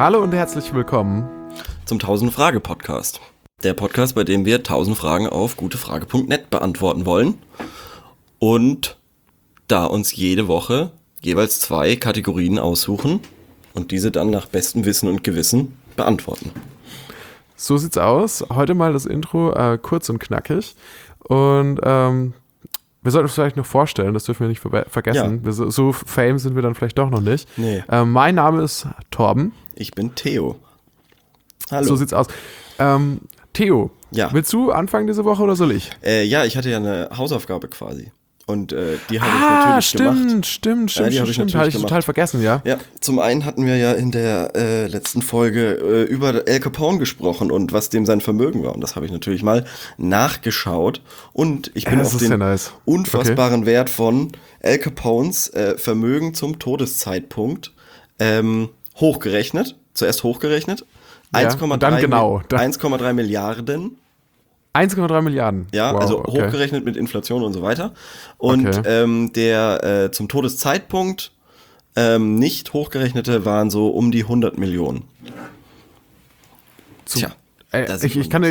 Hallo und herzlich willkommen zum 1000-Frage-Podcast. Der Podcast, bei dem wir 1000 Fragen auf gutefrage.net beantworten wollen und da uns jede Woche jeweils 2 Kategorien aussuchen und diese dann nach bestem Wissen und Gewissen beantworten. So sieht's aus. Heute mal das Intro kurz und knackig. Und wir sollten uns vielleicht noch vorstellen, das dürfen wir nicht vergessen. Ja. So fame sind wir dann vielleicht doch noch nicht. Nee. Mein Name ist Torben. Ich bin Theo. Hallo. So sieht's aus. Theo, Ja. willst du anfangen diese Woche oder soll ich? Ja, ich hatte ja eine Hausaufgabe quasi. Und die habe ich natürlich gemacht. Stimmt. Ja, die habe ich natürlich Habe ich gemacht. total vergessen, ja. Ja, zum einen hatten wir ja in der letzten Folge über Al Capone gesprochen und was dem sein Vermögen war. Und das habe ich natürlich mal nachgeschaut. Und ich bin Das auf ist den sehr nice. unfassbaren Wert von Al Capones Vermögen zum Todeszeitpunkt hochgerechnet. Zuerst hochgerechnet. Ja, und dann genau. 1,3 Milliarden. 1,3 Milliarden. Ja, Wow, also okay. hochgerechnet mit Inflation und so weiter. Und der zum Todeszeitpunkt nicht hochgerechnete waren so um die 100 Millionen. Tja. das ist Ich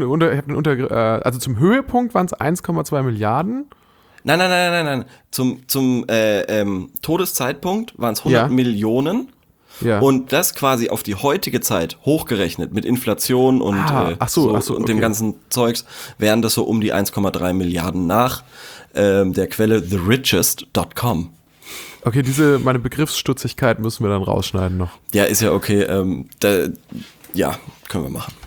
also zum Höhepunkt waren es 1,2 Milliarden. Nein. Zum Todeszeitpunkt waren es 100 Ja. Millionen. Ja. Und das quasi auf die heutige Zeit hochgerechnet mit Inflation und, und dem okay. ganzen Zeugs, wären das so um die 1,3 Milliarden nach der Quelle therichest.com. Okay, meine Begriffsstutzigkeit müssen wir dann rausschneiden noch. Ja, ist ja okay. Ja, können wir machen.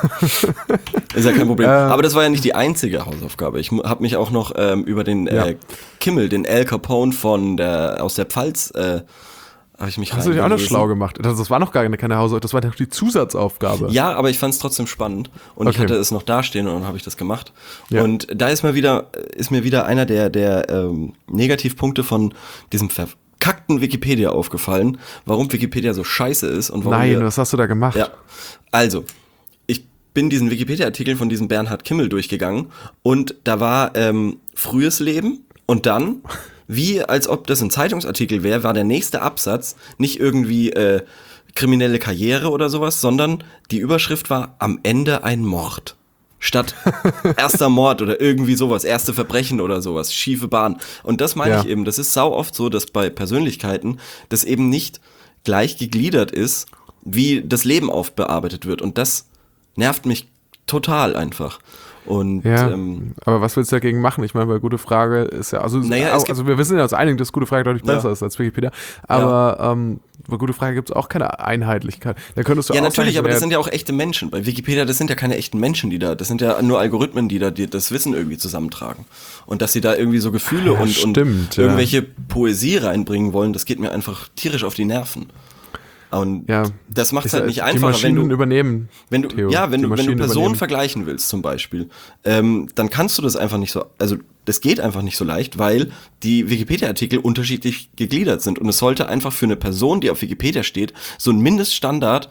Ist ja kein Problem. Aber das war ja nicht die einzige Hausaufgabe. Ich habe mich auch noch über den Kimmel, den Al Capone aus der Pfalz, habe ich mich Hast du dich auch noch reingelesen. schlau gemacht? Das war noch gar keine Hausaufgabe, das war doch die Zusatzaufgabe. Ja, aber ich fand es trotzdem spannend und ich Okay. hatte es noch dastehen und dann habe ich das gemacht. Ja. Und da ist mir wieder einer der Negativpunkte von diesem verkackten Wikipedia aufgefallen, warum Wikipedia so scheiße ist und warum Nein, was hast du da gemacht? Ja, also, ich bin diesen Wikipedia-Artikel von diesem Bernhard Kimmel durchgegangen und da war frühes Leben und dann, wie als ob das ein Zeitungsartikel wäre, war der nächste Absatz nicht irgendwie kriminelle Karriere oder sowas, sondern die Überschrift war am Ende ein Mord. Statt erster Mord oder irgendwie sowas, erste Verbrechen oder sowas, schiefe Bahn. Und das meine ich eben, das ist sau oft so, dass bei Persönlichkeiten das eben nicht gleich gegliedert ist, wie das Leben aufbearbeitet wird. Und das nervt mich total einfach. Und Ja, aber was willst du dagegen machen? Ich meine, bei Gute Frage ist ja, also wir wissen ja uns einig, dass Gute Frage deutlich besser ist als Wikipedia, aber bei Gute Frage gibt es auch keine Einheitlichkeit. Da könntest du ja, auch natürlich, sagen, aber das sind ja auch echte Menschen. Bei Wikipedia, das sind ja keine echten Menschen, das sind ja nur Algorithmen, die das Wissen irgendwie zusammentragen. Und dass sie da irgendwie so Gefühle und irgendwelche Poesie reinbringen wollen, das geht mir einfach tierisch auf die Nerven. Und das macht es halt nicht einfacher, wenn du übernehmen. Wenn du Personen vergleichen willst zum Beispiel, dann kannst du das einfach nicht so, also das geht einfach nicht so leicht, weil die Wikipedia-Artikel unterschiedlich gegliedert sind und es sollte einfach für eine Person, die auf Wikipedia steht, so ein Mindeststandard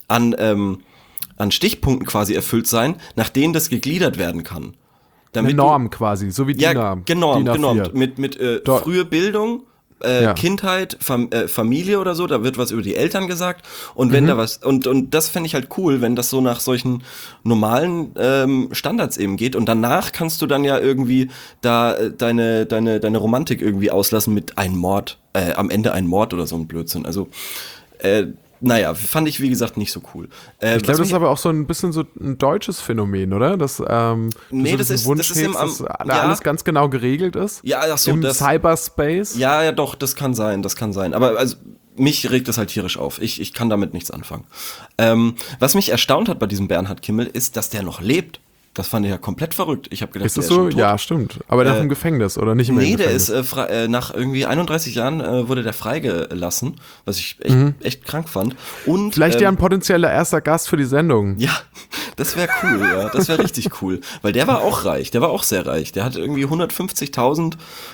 an Stichpunkten quasi erfüllt sein, nach denen das gegliedert werden kann. Eine Norm quasi, so wie die Norm. Genau, mit frühe Bildung, Kindheit, Familie oder so, da wird was über die Eltern gesagt und wenn da was, und das fände ich halt cool, wenn das so nach solchen normalen Standards eben geht und danach kannst du dann ja irgendwie da deine Romantik irgendwie auslassen mit einem Mord, am Ende ein Mord oder so ein Blödsinn, also naja, fand ich wie gesagt nicht so cool. Ich glaube, das ist aber auch so ein bisschen so ein deutsches Phänomen, oder? Dass nee, das ist dass alles ganz genau geregelt ist. Ja, ach so, im Cyberspace. Ja, doch, das kann sein. Aber also mich regt das halt tierisch auf. Ich kann damit nichts anfangen. Was mich erstaunt hat bei diesem Bernhard Kimmel ist, dass der noch lebt. Das fand ich ja komplett verrückt. Ich habe gedacht, ist das so? Ist ja, stimmt. Aber der ist im Gefängnis oder nicht mehr im Gefängnis? Nee, der ist nach irgendwie 31 Jahren wurde der freigelassen, was ich echt krank fand. Und vielleicht ja ein potenzieller erster Gast für die Sendung. Ja, das wäre cool, ja. Das wäre richtig cool. Weil der war auch reich, der war auch sehr reich. Der hat irgendwie 150.000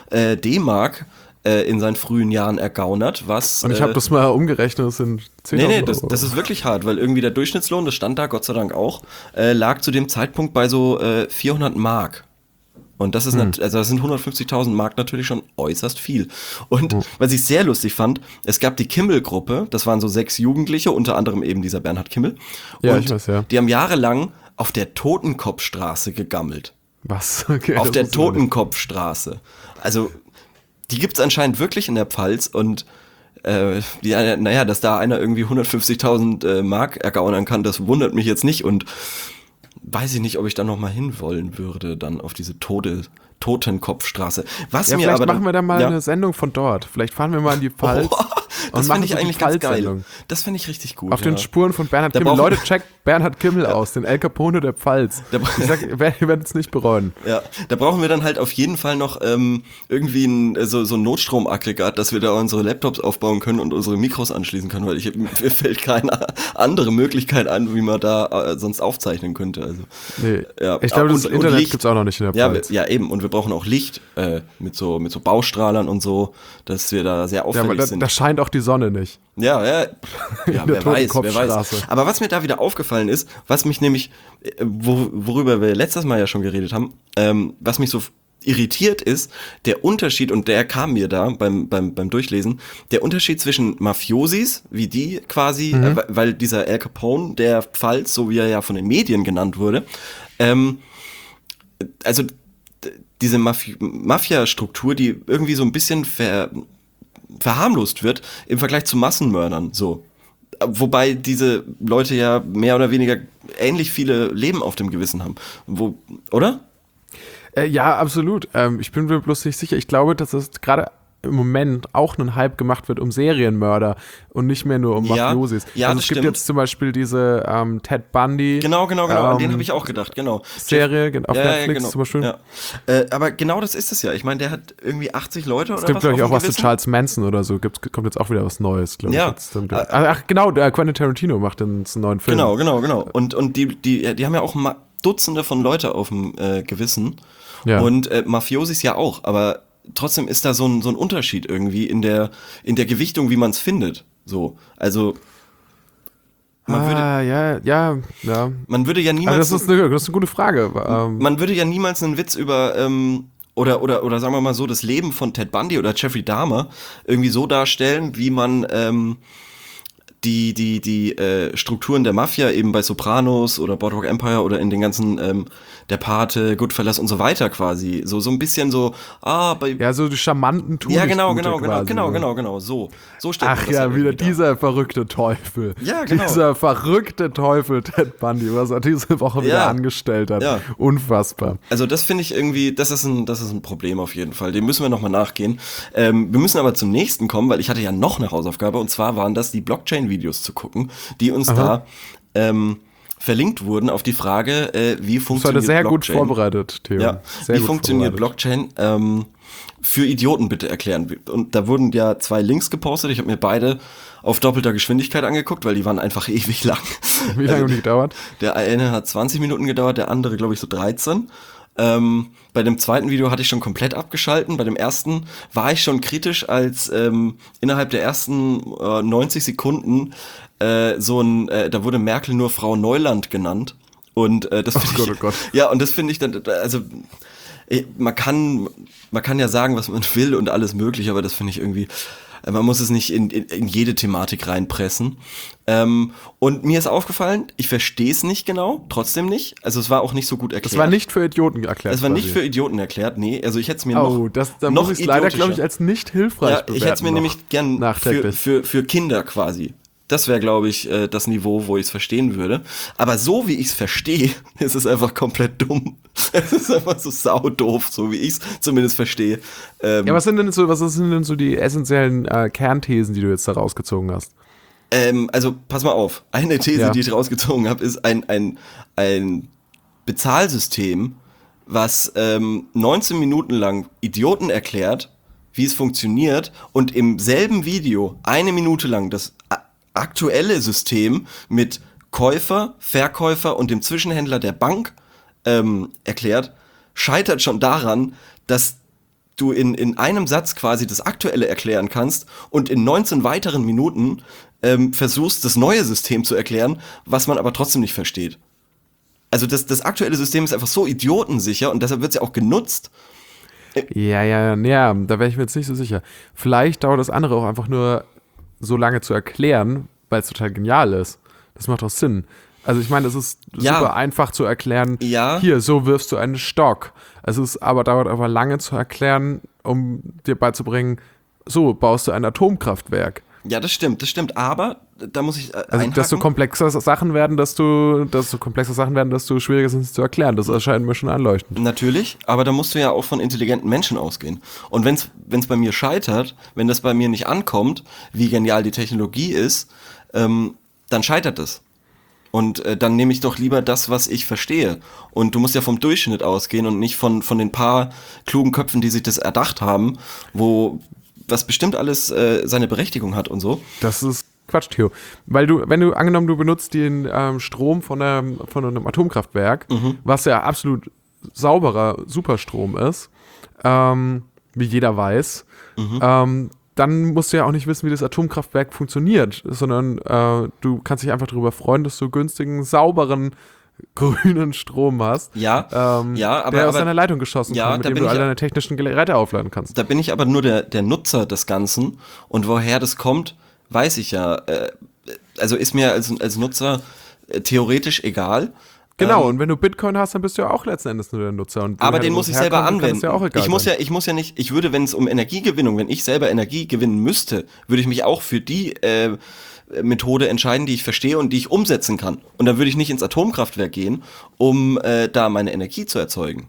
D-Mark in seinen frühen Jahren ergaunert, was... Und ich habe das mal umgerechnet, das sind 10.000 Nee, Euro. das ist wirklich hart, weil irgendwie der Durchschnittslohn, das stand da Gott sei Dank auch, lag zu dem Zeitpunkt bei so 400 Mark. Und das ist also das sind 150.000 Mark natürlich schon äußerst viel. Und was ich sehr lustig fand, es gab die Kimmel-Gruppe, das waren so 6 Jugendliche, unter anderem eben dieser Bernhard Kimmel. Ja, und ich weiß, ja. Die haben jahrelang auf der Totenkopfstraße gegammelt. Was? Okay, auf der Totenkopfstraße. Also, die gibt's anscheinend wirklich in der Pfalz und dass da einer irgendwie 150.000 Mark ergaunern kann, das wundert mich jetzt nicht und weiß ich nicht, ob ich da noch mal hin wollen würde, dann auf diese Totenkopfstraße. Vielleicht machen wir da mal eine Sendung von dort. Vielleicht fahren wir mal in die Pfalz. Das finde ich eigentlich ganz geil. Das finde ich richtig gut. Auf den Spuren von Bernhard Kimmel. Leute, checkt Bernhard Kimmel aus, den El Capone der Pfalz. Ich sag, ihr werdet es nicht bereuen. Ja, da brauchen wir dann halt auf jeden Fall noch irgendwie so ein Notstromaggregat, dass wir da unsere Laptops aufbauen können und unsere Mikros anschließen können, weil mir fällt keine andere Möglichkeit ein, wie man da sonst aufzeichnen könnte. Also, nee. Ja. Ich glaube, das Internet gibt es auch noch nicht in der Pfalz. Ja, eben. Und wir brauchen auch Licht mit so Baustrahlern und so, dass wir da sehr auffällig sind. Da scheint auch die Sonne nicht. Ja, wer weiß. Aber was mir da wieder aufgefallen ist, was mich nämlich, worüber wir letztes Mal ja schon geredet haben, was mich so irritiert ist, der Unterschied, und der kam mir da beim Durchlesen, der Unterschied zwischen Mafiosis, wie die quasi, weil dieser El Capone der Pfalz, so wie er ja von den Medien genannt wurde, also diese Mafia-Struktur, die irgendwie so ein bisschen verharmlost wird im Vergleich zu Massenmördern, so. Wobei diese Leute ja mehr oder weniger ähnlich viele Leben auf dem Gewissen haben. Oder? Ja, absolut. Ich bin mir bloß nicht sicher. Ich glaube, dass es gerade im Moment auch ein Hype gemacht wird um Serienmörder und nicht mehr nur um Mafiosis. Ja, also es gibt jetzt zum Beispiel diese Ted Bundy. Genau, an den habe ich auch gedacht, genau. Serie auf Netflix zum Beispiel. Ja. Aber genau das ist es ja. Ich meine, der hat irgendwie 80 Leute oder was. Es gibt, glaube ich, auch was zu Charles Manson oder so. Kommt jetzt auch wieder was Neues, glaube ich. Ja. Ach, genau, der Quentin Tarantino macht einen neuen Film. Genau. Und die haben ja auch Dutzende von Leute auf dem Gewissen. Ja. Und Mafiosis ja auch, aber trotzdem ist da so ein Unterschied irgendwie in der Gewichtung, wie man es findet. So, also man würde ja niemals. Also das ist eine gute Frage. Man würde ja niemals einen Witz über oder sagen wir mal so das Leben von Ted Bundy oder Jeffrey Dahmer irgendwie so darstellen, wie man die Strukturen der Mafia eben bei Sopranos oder Boardwalk Empire oder in den ganzen Der Pate, Goodfellas und so weiter quasi so ein bisschen so so die charmanten Tugend. Ja, genau, so steht. Ach ja, wieder dieser verrückte Teufel. Ja, genau. Dieser verrückte Teufel Ted Bundy, was er diese Woche wieder angestellt hat. Ja. Unfassbar. Also das finde ich irgendwie, das ist ein Problem auf jeden Fall. Dem müssen wir nochmal nachgehen. Wir müssen aber zum nächsten kommen, weil ich hatte ja noch eine Hausaufgabe und zwar waren das die Blockchain-Videos zu gucken, die uns da verlinkt wurden auf die Frage, wie funktioniert Blockchain. Das war sehr Blockchain. Gut vorbereitet, Theo. Ja, wie funktioniert Blockchain? Für Idioten bitte erklären. Und da wurden ja 2 Links gepostet. Ich habe mir beide auf doppelter Geschwindigkeit angeguckt, weil die waren einfach ewig lang. Wie lange haben die gedauert? Der eine hat 20 Minuten gedauert, der andere, glaube ich, so 13. Bei dem zweiten Video hatte ich schon komplett abgeschalten. Bei dem ersten war ich schon kritisch, als innerhalb der ersten 90 Sekunden da wurde Merkel nur Frau Neuland genannt. Und das finde ich. Gott. Ja, und das finde ich dann, also man kann ja sagen, was man will und alles mögliche, aber das finde ich irgendwie. Man muss es nicht in jede Thematik reinpressen. Und mir ist aufgefallen, ich verstehe es nicht genau, trotzdem nicht. Also es war auch nicht so gut erklärt. Es war nicht für Idioten erklärt. Es war nicht für Idioten erklärt, nee. Also ich hätte es mir da muss ich es leider, glaube ich, als nicht hilfreich bewerten. Ich hätte es mir nämlich gern für Kinder quasi. Das wäre, glaube ich, das Niveau, wo ich es verstehen würde. Aber so wie ich es verstehe, ist es einfach komplett dumm. Es ist einfach so saudoof, so wie ich es zumindest verstehe. Was sind denn so die essentiellen Kernthesen, die du jetzt da rausgezogen hast? Also, pass mal auf. Eine These, die ich rausgezogen habe, ist ein Bezahlsystem, was 19 Minuten lang Idioten erklärt, wie es funktioniert und im selben Video 1 Minute lang das aktuelle System mit Käufer, Verkäufer und dem Zwischenhändler der Bank erklärt, scheitert schon daran, dass du in einem Satz quasi das Aktuelle erklären kannst und in 19 weiteren Minuten versuchst, das neue System zu erklären, was man aber trotzdem nicht versteht. Also das aktuelle System ist einfach so idiotensicher und deshalb wird es ja auch genutzt. Ja, da wäre ich mir jetzt nicht so sicher. Vielleicht dauert das andere auch einfach nur so lange zu erklären, weil es total genial ist. Das macht auch Sinn. Also ich meine, es ist super einfach zu erklären, hier, so wirfst du einen Stock. Dauert aber lange zu erklären, um dir beizubringen, so baust du ein Atomkraftwerk. Ja, das stimmt, aber da muss ich einhaken. Desto komplexer Sachen werden, desto schwieriger sind sie zu erklären. Das erscheint mir schon einleuchtend. Natürlich, aber da musst du ja auch von intelligenten Menschen ausgehen. Und wenn's bei mir scheitert, wenn das bei mir nicht ankommt, wie genial die Technologie ist, dann scheitert es. Und dann nehme ich doch lieber das, was ich verstehe. Und du musst ja vom Durchschnitt ausgehen und nicht von den paar klugen Köpfen, die sich das erdacht haben, was bestimmt alles seine Berechtigung hat und so. Das ist Quatsch, Theo. Weil angenommen, du benutzt den Strom von einem Atomkraftwerk, was ja absolut sauberer Superstrom ist, wie jeder weiß, dann musst du ja auch nicht wissen, wie das Atomkraftwerk funktioniert, sondern du kannst dich einfach darüber freuen, dass du günstigen, sauberen, grünen Strom hast, der aus deiner Leitung geschossen kommt, mit dem du all deine technischen Geräte aufladen kannst. Da bin ich aber nur der Nutzer des Ganzen und woher das kommt, weiß ich ja. Also ist mir als Nutzer theoretisch egal. Genau, und wenn du Bitcoin hast, dann bist du ja auch letzten Endes nur der Nutzer. Und aber den muss ich selber anwenden. Ja auch egal ich muss ja nicht, ich würde, wenn es um Energiegewinnung, wenn ich selber Energie gewinnen müsste, würde ich mich auch für die Methode entscheiden, die ich verstehe und die ich umsetzen kann. Und dann würde ich nicht ins Atomkraftwerk gehen, um da meine Energie zu erzeugen.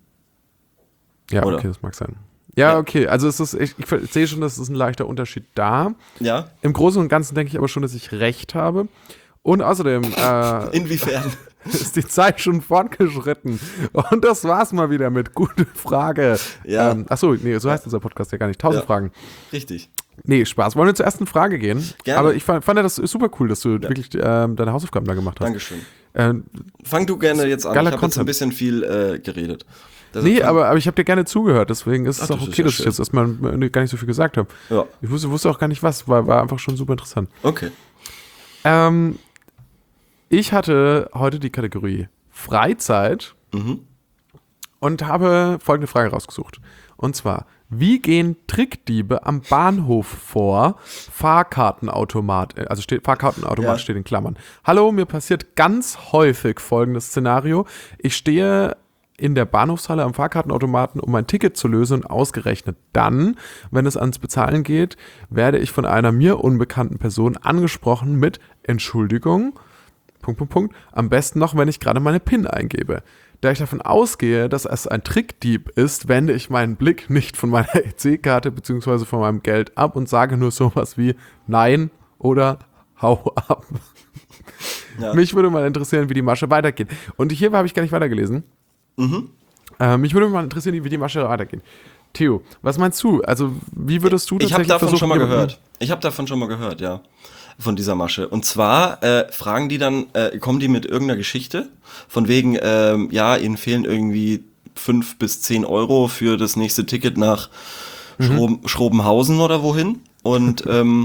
Ja, oder? Okay, das mag sein. Ja, okay, also ich sehe schon, dass es ein leichter Unterschied da. Ja. Im Großen und Ganzen denke ich aber schon, dass ich recht habe. Und außerdem inwiefern? Ist die Zeit schon fortgeschritten. Und das war's mal wieder mit Gute Frage. Ja. Achso, nee, so heißt unser Podcast ja gar nicht. 1000 Fragen. Richtig. Nee, Spaß. Wollen wir zur ersten Frage gehen? Gerne. Aber ich fand das super cool, dass du wirklich deine Hausaufgaben da gemacht hast. Dankeschön. Fang du gerne jetzt an. Ich habe jetzt ein bisschen viel geredet. Aber ich habe dir gerne zugehört, deswegen ist es auch okay, dass ich jetzt erstmal gar nicht so viel gesagt habe. Ja. Ich wusste auch gar nicht was, war einfach schon super interessant. Okay. Ich hatte heute die Kategorie Freizeit und habe folgende Frage rausgesucht. Und zwar, wie gehen Trickdiebe am Bahnhof vor? Fahrkartenautomat steht in Klammern. Hallo, mir passiert ganz häufig folgendes Szenario. Ich stehe in der Bahnhofshalle am Fahrkartenautomaten, um mein Ticket zu lösen, und ausgerechnet dann, wenn es ans Bezahlen geht, werde ich von einer mir unbekannten Person angesprochen mit Entschuldigung, ... am besten noch, wenn ich gerade meine PIN eingebe. Da ich davon ausgehe, dass es ein Trickdieb ist, wende ich meinen Blick nicht von meiner EC-Karte bzw. von meinem Geld ab und sage nur sowas wie Nein oder Hau ab. Ja. Mich würde mal interessieren, wie die Masche weitergeht. Und hier habe ich gar nicht weitergelesen. Mich würde mal interessieren, wie die Masche weitergeht. Theo, was meinst du? Also, wie würdest du das versuchen? Ich habe davon schon mal gehört, ja. Von dieser Masche. Und zwar fragen die dann, kommen die mit irgendeiner Geschichte, von wegen, ihnen fehlen irgendwie 5 bis 10 Euro für das nächste Ticket nach Schrobenhausen oder wohin. Und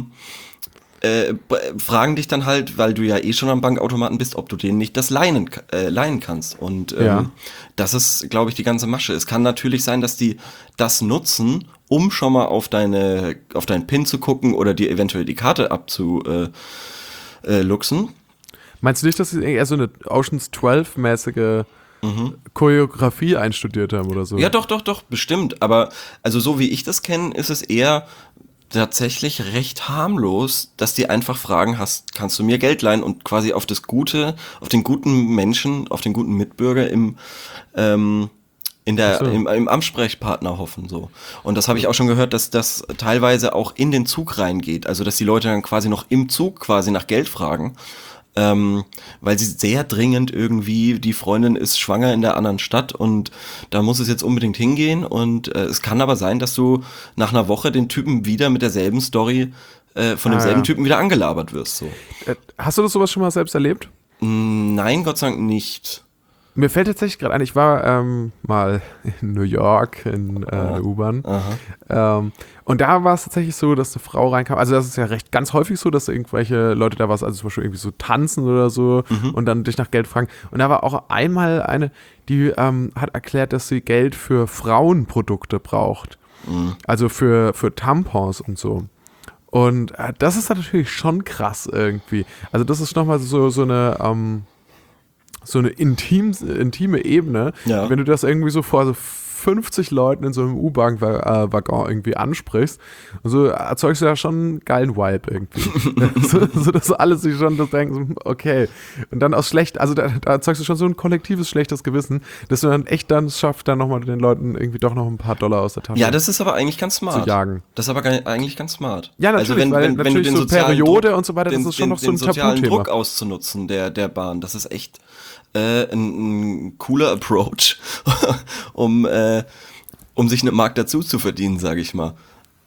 fragen dich dann halt, weil du ja eh schon am Bankautomaten bist, ob du denen nicht das leihen kannst. Und das ist, glaube ich, die ganze Masche. Es kann natürlich sein, dass die das nutzen, um schon mal auf deinen PIN zu gucken oder dir eventuell die Karte abzuluxen. Meinst du nicht, dass sie eher so eine Ocean's 12-mäßige Choreografie einstudiert haben oder so? Ja, doch, bestimmt. Aber also so wie ich das kenne, ist es eher tatsächlich recht harmlos, dass die einfach fragen, kannst du mir Geld leihen, und quasi auf den guten Menschen, auf den guten Mitbürger im Ansprechpartner hoffen, so. Und das habe ich auch schon gehört, dass das teilweise auch in den Zug reingeht, also dass die Leute dann quasi noch im Zug quasi nach Geld fragen, weil sie sehr dringend irgendwie, die Freundin ist schwanger in der anderen Stadt und da muss es jetzt unbedingt hingehen, und es kann aber sein, dass du nach einer Woche den Typen wieder mit derselben Story von demselben Typen wieder angelabert wirst, so. Hast du das sowas schon mal selbst erlebt? Nein, Gott sei Dank nicht. Mir fällt tatsächlich gerade ein, ich war mal in New York in der U-Bahn. Und da war es tatsächlich so, dass eine Frau reinkam. Also das ist ja recht ganz häufig so, dass irgendwelche Leute da was, also zum Beispiel irgendwie so tanzen oder so und dann dich nach Geld fragen. Und da war auch einmal eine, die hat erklärt, dass sie Geld für Frauenprodukte braucht. Also für Tampons und so. Und das ist dann natürlich schon krass irgendwie. Also das ist nochmal so eine intime Ebene, wenn du das irgendwie so vor so 50 Leuten in so einem U-Bahn-Waggon irgendwie ansprichst, und so erzeugst du ja schon einen geilen Vibe irgendwie. so dass alle sich schon das denken, so, okay. Und dann aus also da erzeugst du schon so ein kollektives schlechtes Gewissen, dass du dann echt dann schaffst, dann nochmal den Leuten irgendwie doch noch ein paar Dollar aus der Tasche Ja, das ist aber eigentlich ganz smart. zu jagen. Das ist aber eigentlich ganz smart. Ja, natürlich, also wenn natürlich du den so sozialen Periode Druck, und so weiter, das ist schon noch so ein sozialen Tabuthema. Druck auszunutzen der Bahn, das ist echt ein cooler Approach, um sich einen Markt dazu zu verdienen, sage ich mal.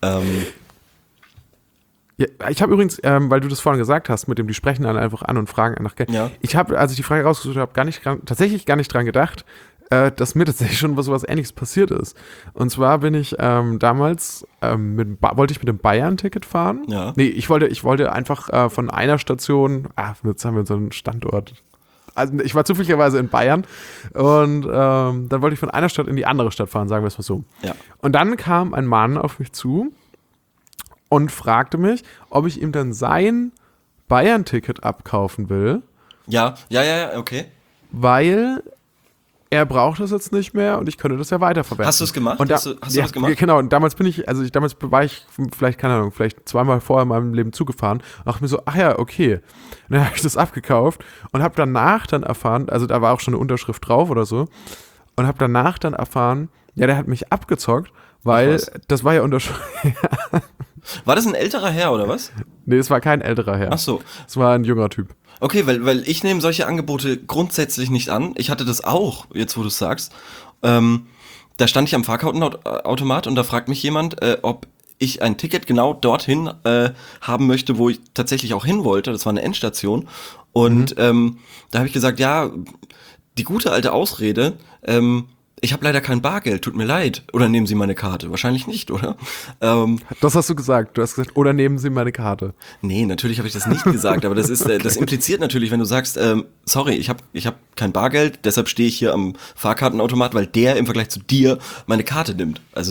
Ja, ich habe übrigens, weil du das vorhin gesagt hast, mit dem, die sprechen dann einfach an und fragen nach Geld. Ja. Ich habe, als ich die Frage rausgesucht habe, tatsächlich gar nicht dran gedacht, dass mir tatsächlich schon was Ähnliches passiert ist. Und zwar bin ich damals, wollte ich mit dem Bayern-Ticket fahren. Ja. Nee, ich wollte einfach von einer Station, jetzt haben wir so einen Standort. Also ich war zufälligerweise in Bayern und dann wollte ich von einer Stadt in die andere Stadt fahren, sagen wir es mal so. Ja. Und dann kam ein Mann auf mich zu und fragte mich, ob ich ihm dann sein Bayern-Ticket abkaufen will. Ja, okay. Weil er braucht das jetzt nicht mehr und ich könnte das ja weiterverwenden. Hast du es gemacht? Und Hast du das gemacht? Genau, und damals war ich vielleicht, keine Ahnung, vielleicht zweimal vorher in meinem Leben zugefahren und dachte mir so, ach ja, okay. Und dann habe ich das abgekauft und habe danach dann erfahren, also da war auch schon eine Unterschrift drauf oder so, und habe danach dann erfahren, ja, der hat mich abgezockt, weil das war ja Unterschrift. War das ein älterer Herr oder was? Nee, es war kein älterer Herr. Ach so. Es war ein junger Typ. Okay, weil ich nehme solche Angebote grundsätzlich nicht an. Ich hatte das auch, jetzt wo du es sagst. Da stand ich am Fahrkartenautomat und da fragt mich jemand, ob ich ein Ticket genau dorthin haben möchte, wo ich tatsächlich auch hin wollte. Das war eine Endstation. Und da habe ich gesagt, ja, die gute alte Ausrede, ich habe leider kein Bargeld, tut mir leid. Oder nehmen Sie meine Karte? Wahrscheinlich nicht, oder? Das hast du gesagt. Du hast gesagt, oder nehmen Sie meine Karte. Nee, natürlich habe ich das nicht gesagt, aber das ist, das impliziert natürlich, wenn du sagst, sorry, ich hab kein Bargeld, deshalb stehe ich hier am Fahrkartenautomat, weil der im Vergleich zu dir meine Karte nimmt. Also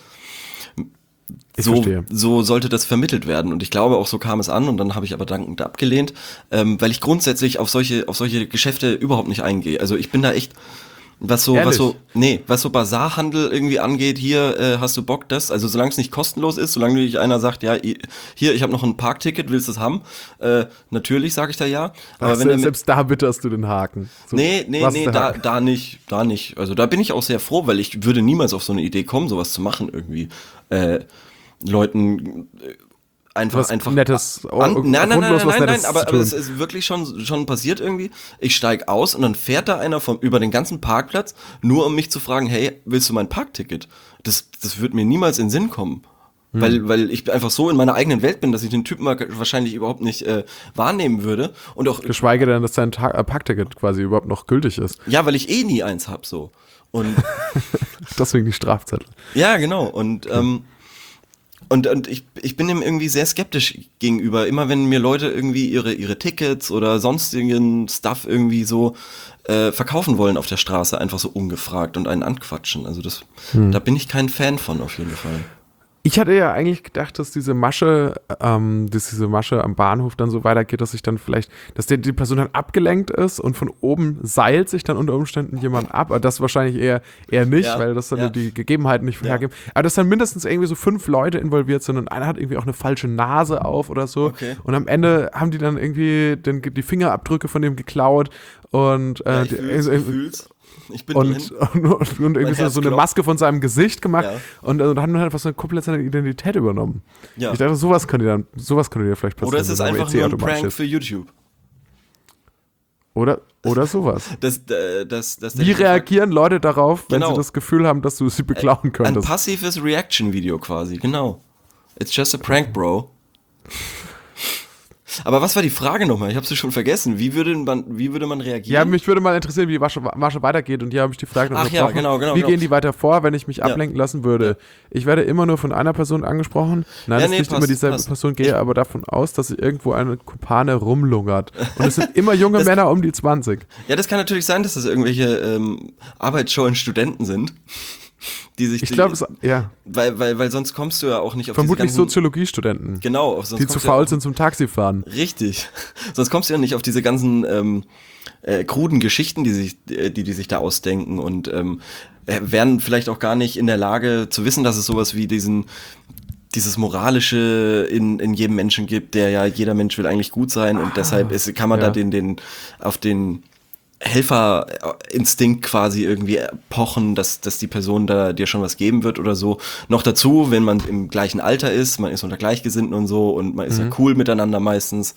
so sollte das vermittelt werden. Und ich glaube, auch so kam es an und dann habe ich aber dankend abgelehnt, weil ich grundsätzlich auf solche Geschäfte überhaupt nicht eingehe. Also ich bin da echt, was so Basarhandel irgendwie angeht, hier hast du Bock, also solange es nicht kostenlos ist, solange nicht einer sagt, ja, hier, ich habe noch ein Parkticket, willst du es haben? Natürlich sage ich da ja. Aber selbst da bitterst du den Haken. So, nee, da nicht. Also da bin ich auch sehr froh, weil ich würde niemals auf so eine Idee kommen, sowas zu machen irgendwie. Leuten einfach Nettes, nein, aber es ist wirklich schon passiert irgendwie. Ich steig aus und dann fährt da einer über den ganzen Parkplatz, nur um mich zu fragen, hey, willst du mein Parkticket? Das wird mir niemals in den Sinn kommen. Weil ich einfach so in meiner eigenen Welt bin, dass ich den Typen wahrscheinlich überhaupt nicht wahrnehmen würde. Und auch geschweige denn, dass dein Parkticket quasi überhaupt noch gültig ist. Ja, weil ich nie eins hab so. Und deswegen die Strafzettel. Ja, genau. Und ich bin dem irgendwie sehr skeptisch gegenüber. Immer wenn mir Leute irgendwie ihre Tickets oder sonstigen Stuff irgendwie so verkaufen wollen auf der Straße, einfach so ungefragt und einen anquatschen. Also da bin ich kein Fan von auf jeden Fall. Ich hatte ja eigentlich gedacht, dass diese Masche am Bahnhof dann so weitergeht, dass die Person dann abgelenkt ist und von oben seilt sich dann unter Umständen jemand ab. Aber das wahrscheinlich eher nicht, weil das dann die Gegebenheiten nicht hergeben. Aber dass dann mindestens irgendwie so 5 Leute involviert sind und einer hat irgendwie auch eine falsche Nase auf oder so. Okay. Und am Ende haben die dann irgendwie die Fingerabdrücke von dem geklaut und ich bin und irgendwie so eine Maske von seinem Gesicht gemacht und haben einfach so komplett seine Identität übernommen. Ja. Ich dachte, sowas könnte dir vielleicht passieren. Oder es ist einfach nur ein Prank für YouTube. Oder sowas. Das Wie reagieren Leute darauf, wenn sie das Gefühl haben, dass du sie beklauen könntest? Ein passives Reaction-Video quasi, genau. It's just a prank, bro. Aber was war die Frage nochmal? Ich habe sie schon vergessen. Wie würde man reagieren? Ja, mich würde mal interessieren, wie die Masche weitergeht. Und hier habe ich die Frage noch ja, genau. Wie gehen die weiter vor, wenn ich mich ablenken lassen würde? Ja. Ich werde immer nur von einer Person angesprochen. Nein, das ist nicht immer dieselbe Person. Gehe aber davon aus, dass irgendwo eine Kumpane rumlungert. Und es sind immer junge Männer um die 20. Ja, das kann natürlich sein, dass das irgendwelche arbeitsscheuen Studenten sind. Die sich, ich glaube, ja. Weil sonst kommst du ja auch nicht auf vermutlich diese ganzen Soziologiestudenten. Genau. Sonst die zu faul sind zum Taxifahren. Richtig. Sonst kommst du ja nicht auf diese ganzen kruden Geschichten, die sich da ausdenken und wären vielleicht auch gar nicht in der Lage zu wissen, dass es sowas wie dieses Moralische in jedem Menschen gibt, der ja, jeder Mensch will eigentlich gut sein und deshalb kann man da auf den Helferinstinkt quasi irgendwie pochen, dass die Person da dir schon was geben wird oder so. Noch dazu, wenn man im gleichen Alter ist, man ist unter Gleichgesinnten und so und man ist ja cool miteinander meistens.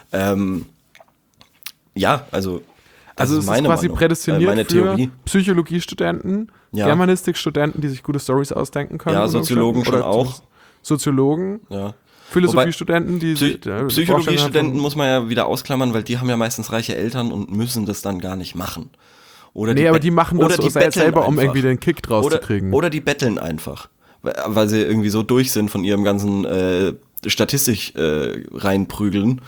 Ja, also es ist quasi prädestiniert meine Theorie. Für Psychologiestudenten, Germanistikstudenten, die sich gute Storys ausdenken können. Ja, Soziologen schon auch. Soziologieken. Ja. Philosophie-Studenten, die Psychologie-Studenten muss man ja wieder ausklammern, weil die haben ja meistens reiche Eltern und müssen das dann gar nicht machen. Aber die machen das selber, um irgendwie den Kick draus zu kriegen. Oder die betteln einfach, weil sie irgendwie so durch sind von ihrem ganzen Statistik reinprügeln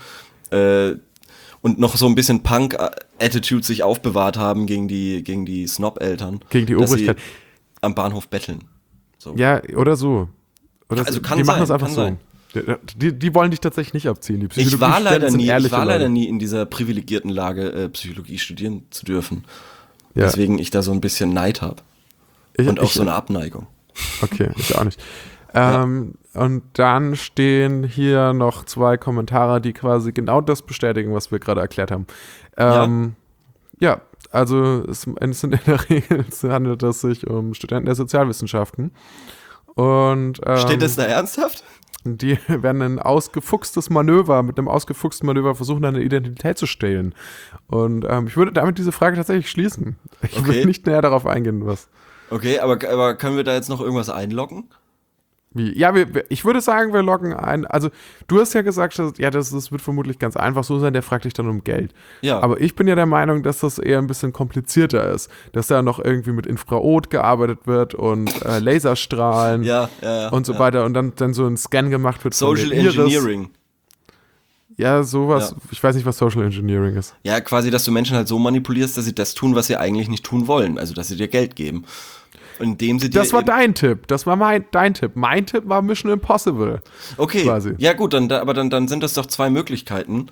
und noch so ein bisschen Punk-Attitude sich aufbewahrt haben gegen die Snob-Eltern. Gegen die Obrigkeit. Am Bahnhof betteln. So. Ja, oder so. Oder also die machen das einfach so. Sein. Die wollen dich tatsächlich nicht abziehen. Ich war leider nie in dieser privilegierten Lage, Psychologie studieren zu dürfen. Ja. Deswegen ich da so ein bisschen Neid habe. Und auch so eine Abneigung. Okay, ich auch nicht. Und dann stehen hier noch 2 Kommentare, die quasi genau das bestätigen, was wir gerade erklärt haben. Ja, also es sind in der Regel handelt es sich um Studenten der Sozialwissenschaften. Und steht das da ernsthaft? Die werden mit einem ausgefuchsten Manöver versuchen, eine Identität zu stehlen. Und ich würde damit diese Frage tatsächlich schließen. Ich will nicht näher darauf eingehen, was. Okay, aber können wir da jetzt noch irgendwas einloggen? Wie? Ja, ich würde sagen, wir loggen ein. Also, du hast ja gesagt, das wird vermutlich ganz einfach so sein, der fragt dich dann um Geld. Ja. Aber ich bin ja der Meinung, dass das eher ein bisschen komplizierter ist. Dass da noch irgendwie mit Infrarot gearbeitet wird und Laserstrahlen und so weiter und dann so ein Scan gemacht wird. Social Engineering. Ja, sowas. Ja. Ich weiß nicht, was Social Engineering ist. Ja, quasi, dass du Menschen halt so manipulierst, dass sie das tun, was sie eigentlich nicht tun wollen. Also, dass sie dir Geld geben. Indem sie das war dein Tipp. Das war dein Tipp. Mein Tipp war Mission Impossible. Okay. Quasi. Ja gut, dann sind das doch 2 Möglichkeiten,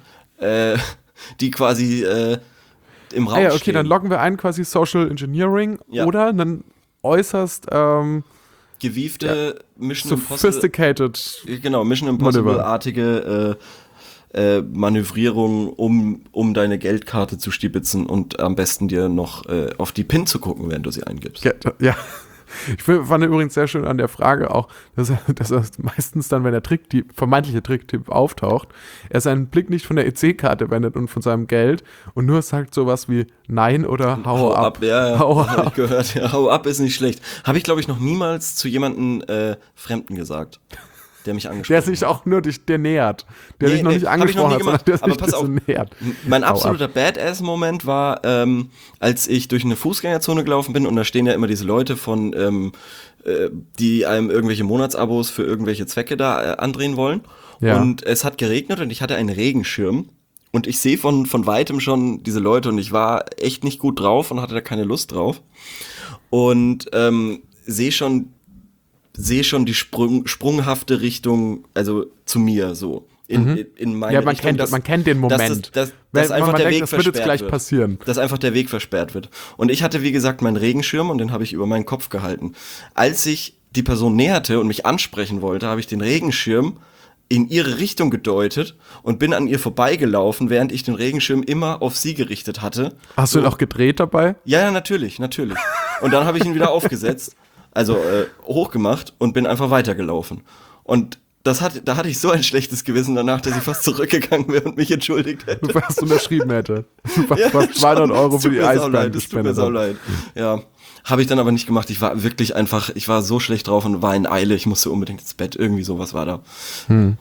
die quasi im Raum stehen. Okay, dann loggen wir ein quasi Social Engineering oder dann äußerst gewiefte Mission sophisticated Mission Impossible-artige Manövrierung, um deine Geldkarte zu stibitzen und am besten dir noch auf die PIN zu gucken, während du sie eingibst. Ja. Ich fand übrigens sehr schön an der Frage auch, dass er meistens dann, wenn der vermeintliche Tricktipp auftaucht, er seinen Blick nicht von der EC-Karte wendet und von seinem Geld und nur sagt sowas wie Nein oder Hau ab. Ja, hab ich gehört. Ja, Hau ab ist nicht schlecht. Habe ich, glaube ich, noch niemals zu jemandem Fremden gesagt. Der mich angesprochen hat. Der sich auch nur dir nähert. Der dich noch nicht angesprochen hat, sondern der sich ein bisschen nähert. Mein absoluter Badass-Moment war, als ich durch eine Fußgängerzone gelaufen bin und da stehen ja immer diese Leute von, die einem irgendwelche Monatsabos für irgendwelche Zwecke da andrehen wollen. Ja. Und es hat geregnet und ich hatte einen Regenschirm. Und ich sehe von Weitem schon diese Leute und ich war echt nicht gut drauf und hatte da keine Lust drauf. Und sehe schon die sprunghafte Richtung, also zu mir so. In meine Richtung. Man kennt den Moment. Dass einfach der Weg das wird jetzt gleich passieren. Dass einfach der Weg versperrt wird. Und ich hatte, wie gesagt, meinen Regenschirm und den habe ich über meinen Kopf gehalten. Als sich die Person näherte und mich ansprechen wollte, habe ich den Regenschirm in ihre Richtung gedeutet und bin an ihr vorbeigelaufen, während ich den Regenschirm immer auf sie gerichtet hatte. Hast du ihn auch gedreht dabei? Ja, natürlich. Und dann habe ich ihn wieder aufgesetzt. Also hochgemacht und bin einfach weitergelaufen. Und da hatte ich so ein schlechtes Gewissen danach, dass ich fast zurückgegangen wäre und mich entschuldigt hätte. Was unterschrieben hätte. Was 200 € für die Eisbahn gespendet. Tut mir so leid. Ja, habe ich dann aber nicht gemacht. Ich war wirklich einfach, ich war so schlecht drauf und war in Eile. Ich musste unbedingt ins Bett. Irgendwie sowas war da.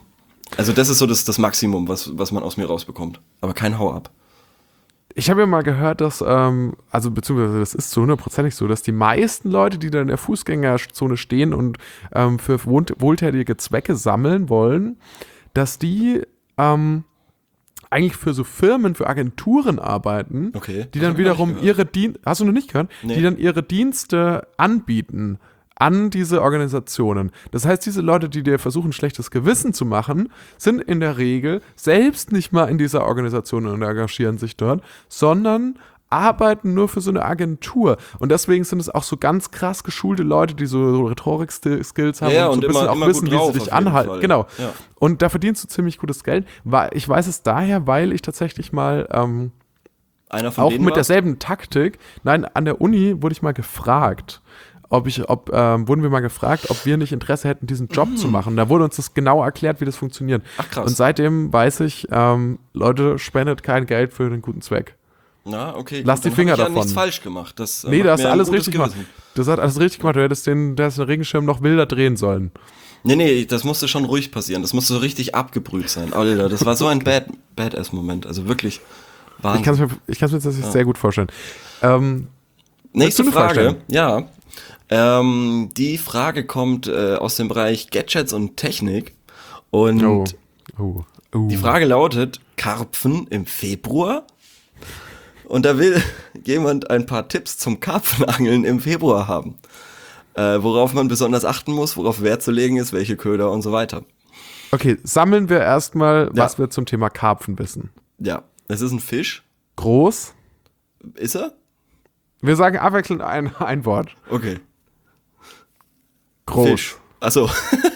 Also das ist so das Maximum, was man aus mir rausbekommt. Aber kein Hau-Ab. Ich habe ja mal gehört, dass, beziehungsweise das ist zu 100% so, dass die meisten Leute, die da in der Fußgängerzone stehen und für wohltätige Zwecke sammeln wollen, dass die eigentlich für so Firmen, für Agenturen arbeiten, die dann wiederum hast du noch nicht gehört? Nee. Die dann ihre Dienste anbieten an diese Organisationen. Das heißt, diese Leute, die dir versuchen, schlechtes Gewissen zu machen, sind in der Regel selbst nicht mal in dieser Organisation und engagieren sich dort, sondern arbeiten nur für so eine Agentur. Und deswegen sind es auch so ganz krass geschulte Leute, die so Rhetorik-Skills haben und so ein bisschen auch wissen, wie sie dich anhalten. Genau. Ja. Und da verdienst du ziemlich gutes Geld. Ich weiß es daher, weil ich tatsächlich mal einer von auch denen mit derselben Taktik, an der Uni wurde ich mal gefragt, wurden wir mal gefragt, ob wir nicht Interesse hätten, diesen Job zu machen. Da wurde uns das genau erklärt, wie das funktioniert. Ach, krass. Und seitdem weiß ich, Leute, spendet kein Geld für den guten Zweck. Na, okay. Lass die Finger davon. Ich nichts falsch gemacht. Das da hast du alles richtig gemacht. Das hat alles richtig gemacht. Du hättest den Regenschirm noch wilder drehen sollen. Nee, das musste schon ruhig passieren. Das musste so richtig abgebrüht sein. Alter, das war so ein Badass-Moment. Also wirklich Wahnsinn. Ich kann es mir tatsächlich sehr gut vorstellen. Nächste Frage. Ja. Die Frage kommt aus dem Bereich Gadgets und Technik. Und die Frage lautet: Karpfen im Februar? Und da will jemand ein paar Tipps zum Karpfenangeln im Februar haben. Worauf man besonders achten muss, worauf Wert zu legen ist, welche Köder und so weiter. Okay, sammeln wir erstmal, was wir zum Thema Karpfen wissen. Ja, es ist ein Fisch. Groß. Ist er? Wir sagen abwechselnd ein Wort. Okay. Groß. Fisch. Achso.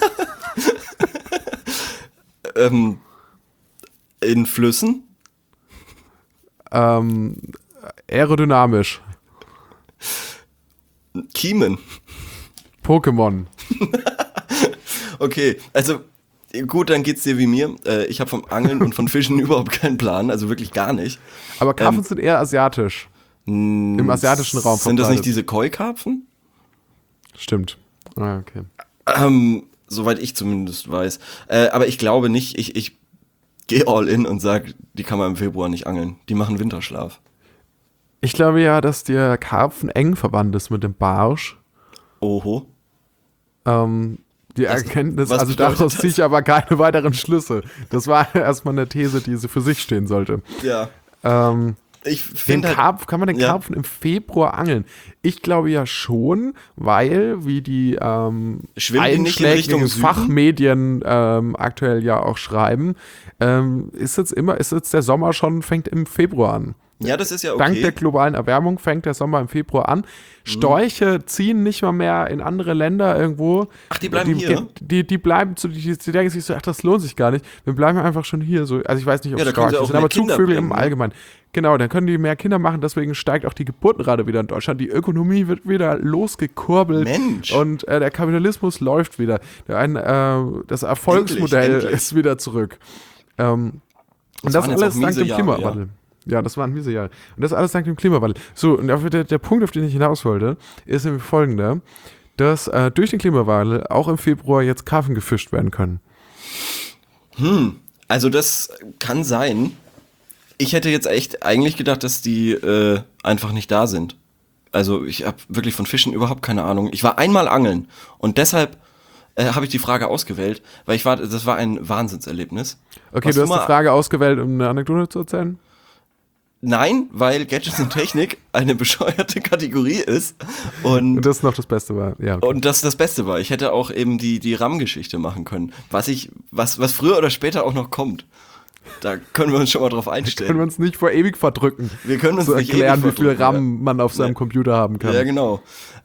In Flüssen? Aerodynamisch. Kiemen. Pokémon. Okay, also gut, dann geht's dir wie mir. Ich habe vom Angeln und von Fischen überhaupt keinen Plan, also wirklich gar nicht. Aber Karpfen sind eher asiatisch. Im asiatischen Raum. Sind das nicht diese Koi-Karpfen? Stimmt. Ah, okay. Soweit ich zumindest weiß. Aber ich glaube nicht, ich gehe all in und sage, die kann man im Februar nicht angeln. Die machen Winterschlaf. Ich glaube ja, dass der Karpfen eng verwandt ist mit dem Barsch. Oho. Die Erkenntnis, also daraus ziehe ich aber keine weiteren Schlüsse. Das war erstmal eine These, die für sich stehen sollte. Ja. Ich finde kann man den Karpfen im Februar angeln? Ich glaube ja schon, weil, wie die einschlägigen Fachmedien aktuell ja auch schreiben, ist jetzt der Sommer schon, fängt im Februar an. Ja, das ist ja okay. Dank der globalen Erwärmung fängt der Sommer im Februar an. Storche ziehen nicht mal mehr in andere Länder irgendwo. Ach, die bleiben hier? Die bleiben, die denken sich so, ach, das lohnt sich gar nicht. Wir bleiben einfach schon hier. So. Also ich weiß nicht, ob es Storche sind, aber Zugvögel im Allgemeinen. Genau, dann können die mehr Kinder machen, deswegen steigt auch die Geburtenrate wieder in Deutschland. Die Ökonomie wird wieder losgekurbelt. Mensch. Und der Kapitalismus läuft wieder. Das Erfolgsmodell ist wieder zurück. Und das alles dank dem Klimawandel. Ja, das war ein mieses Jahr. Und das alles dank dem Klimawandel. So, und der Punkt, auf den ich hinaus wollte, ist nämlich folgender, dass durch den Klimawandel auch im Februar jetzt Karpfen gefischt werden können. Also das kann sein. Ich hätte jetzt echt eigentlich gedacht, dass die einfach nicht da sind. Also ich habe wirklich von Fischen überhaupt keine Ahnung. Ich war einmal angeln und deshalb habe ich die Frage ausgewählt, weil das war ein Wahnsinnserlebnis. Okay, du hast die Frage ausgewählt, um eine Anekdote zu erzählen? Nein, weil Gadgets und Technik eine bescheuerte Kategorie ist. Und das noch das Beste war. Ja, okay. Und das Beste war. Ich hätte auch eben die RAM-Geschichte machen können. Was früher oder später auch noch kommt. Da können wir uns schon mal drauf einstellen. Können wir uns nicht vor ewig verdrücken. Wir können uns nicht erklären, wie viel RAM man auf seinem Computer haben kann. Ja, genau.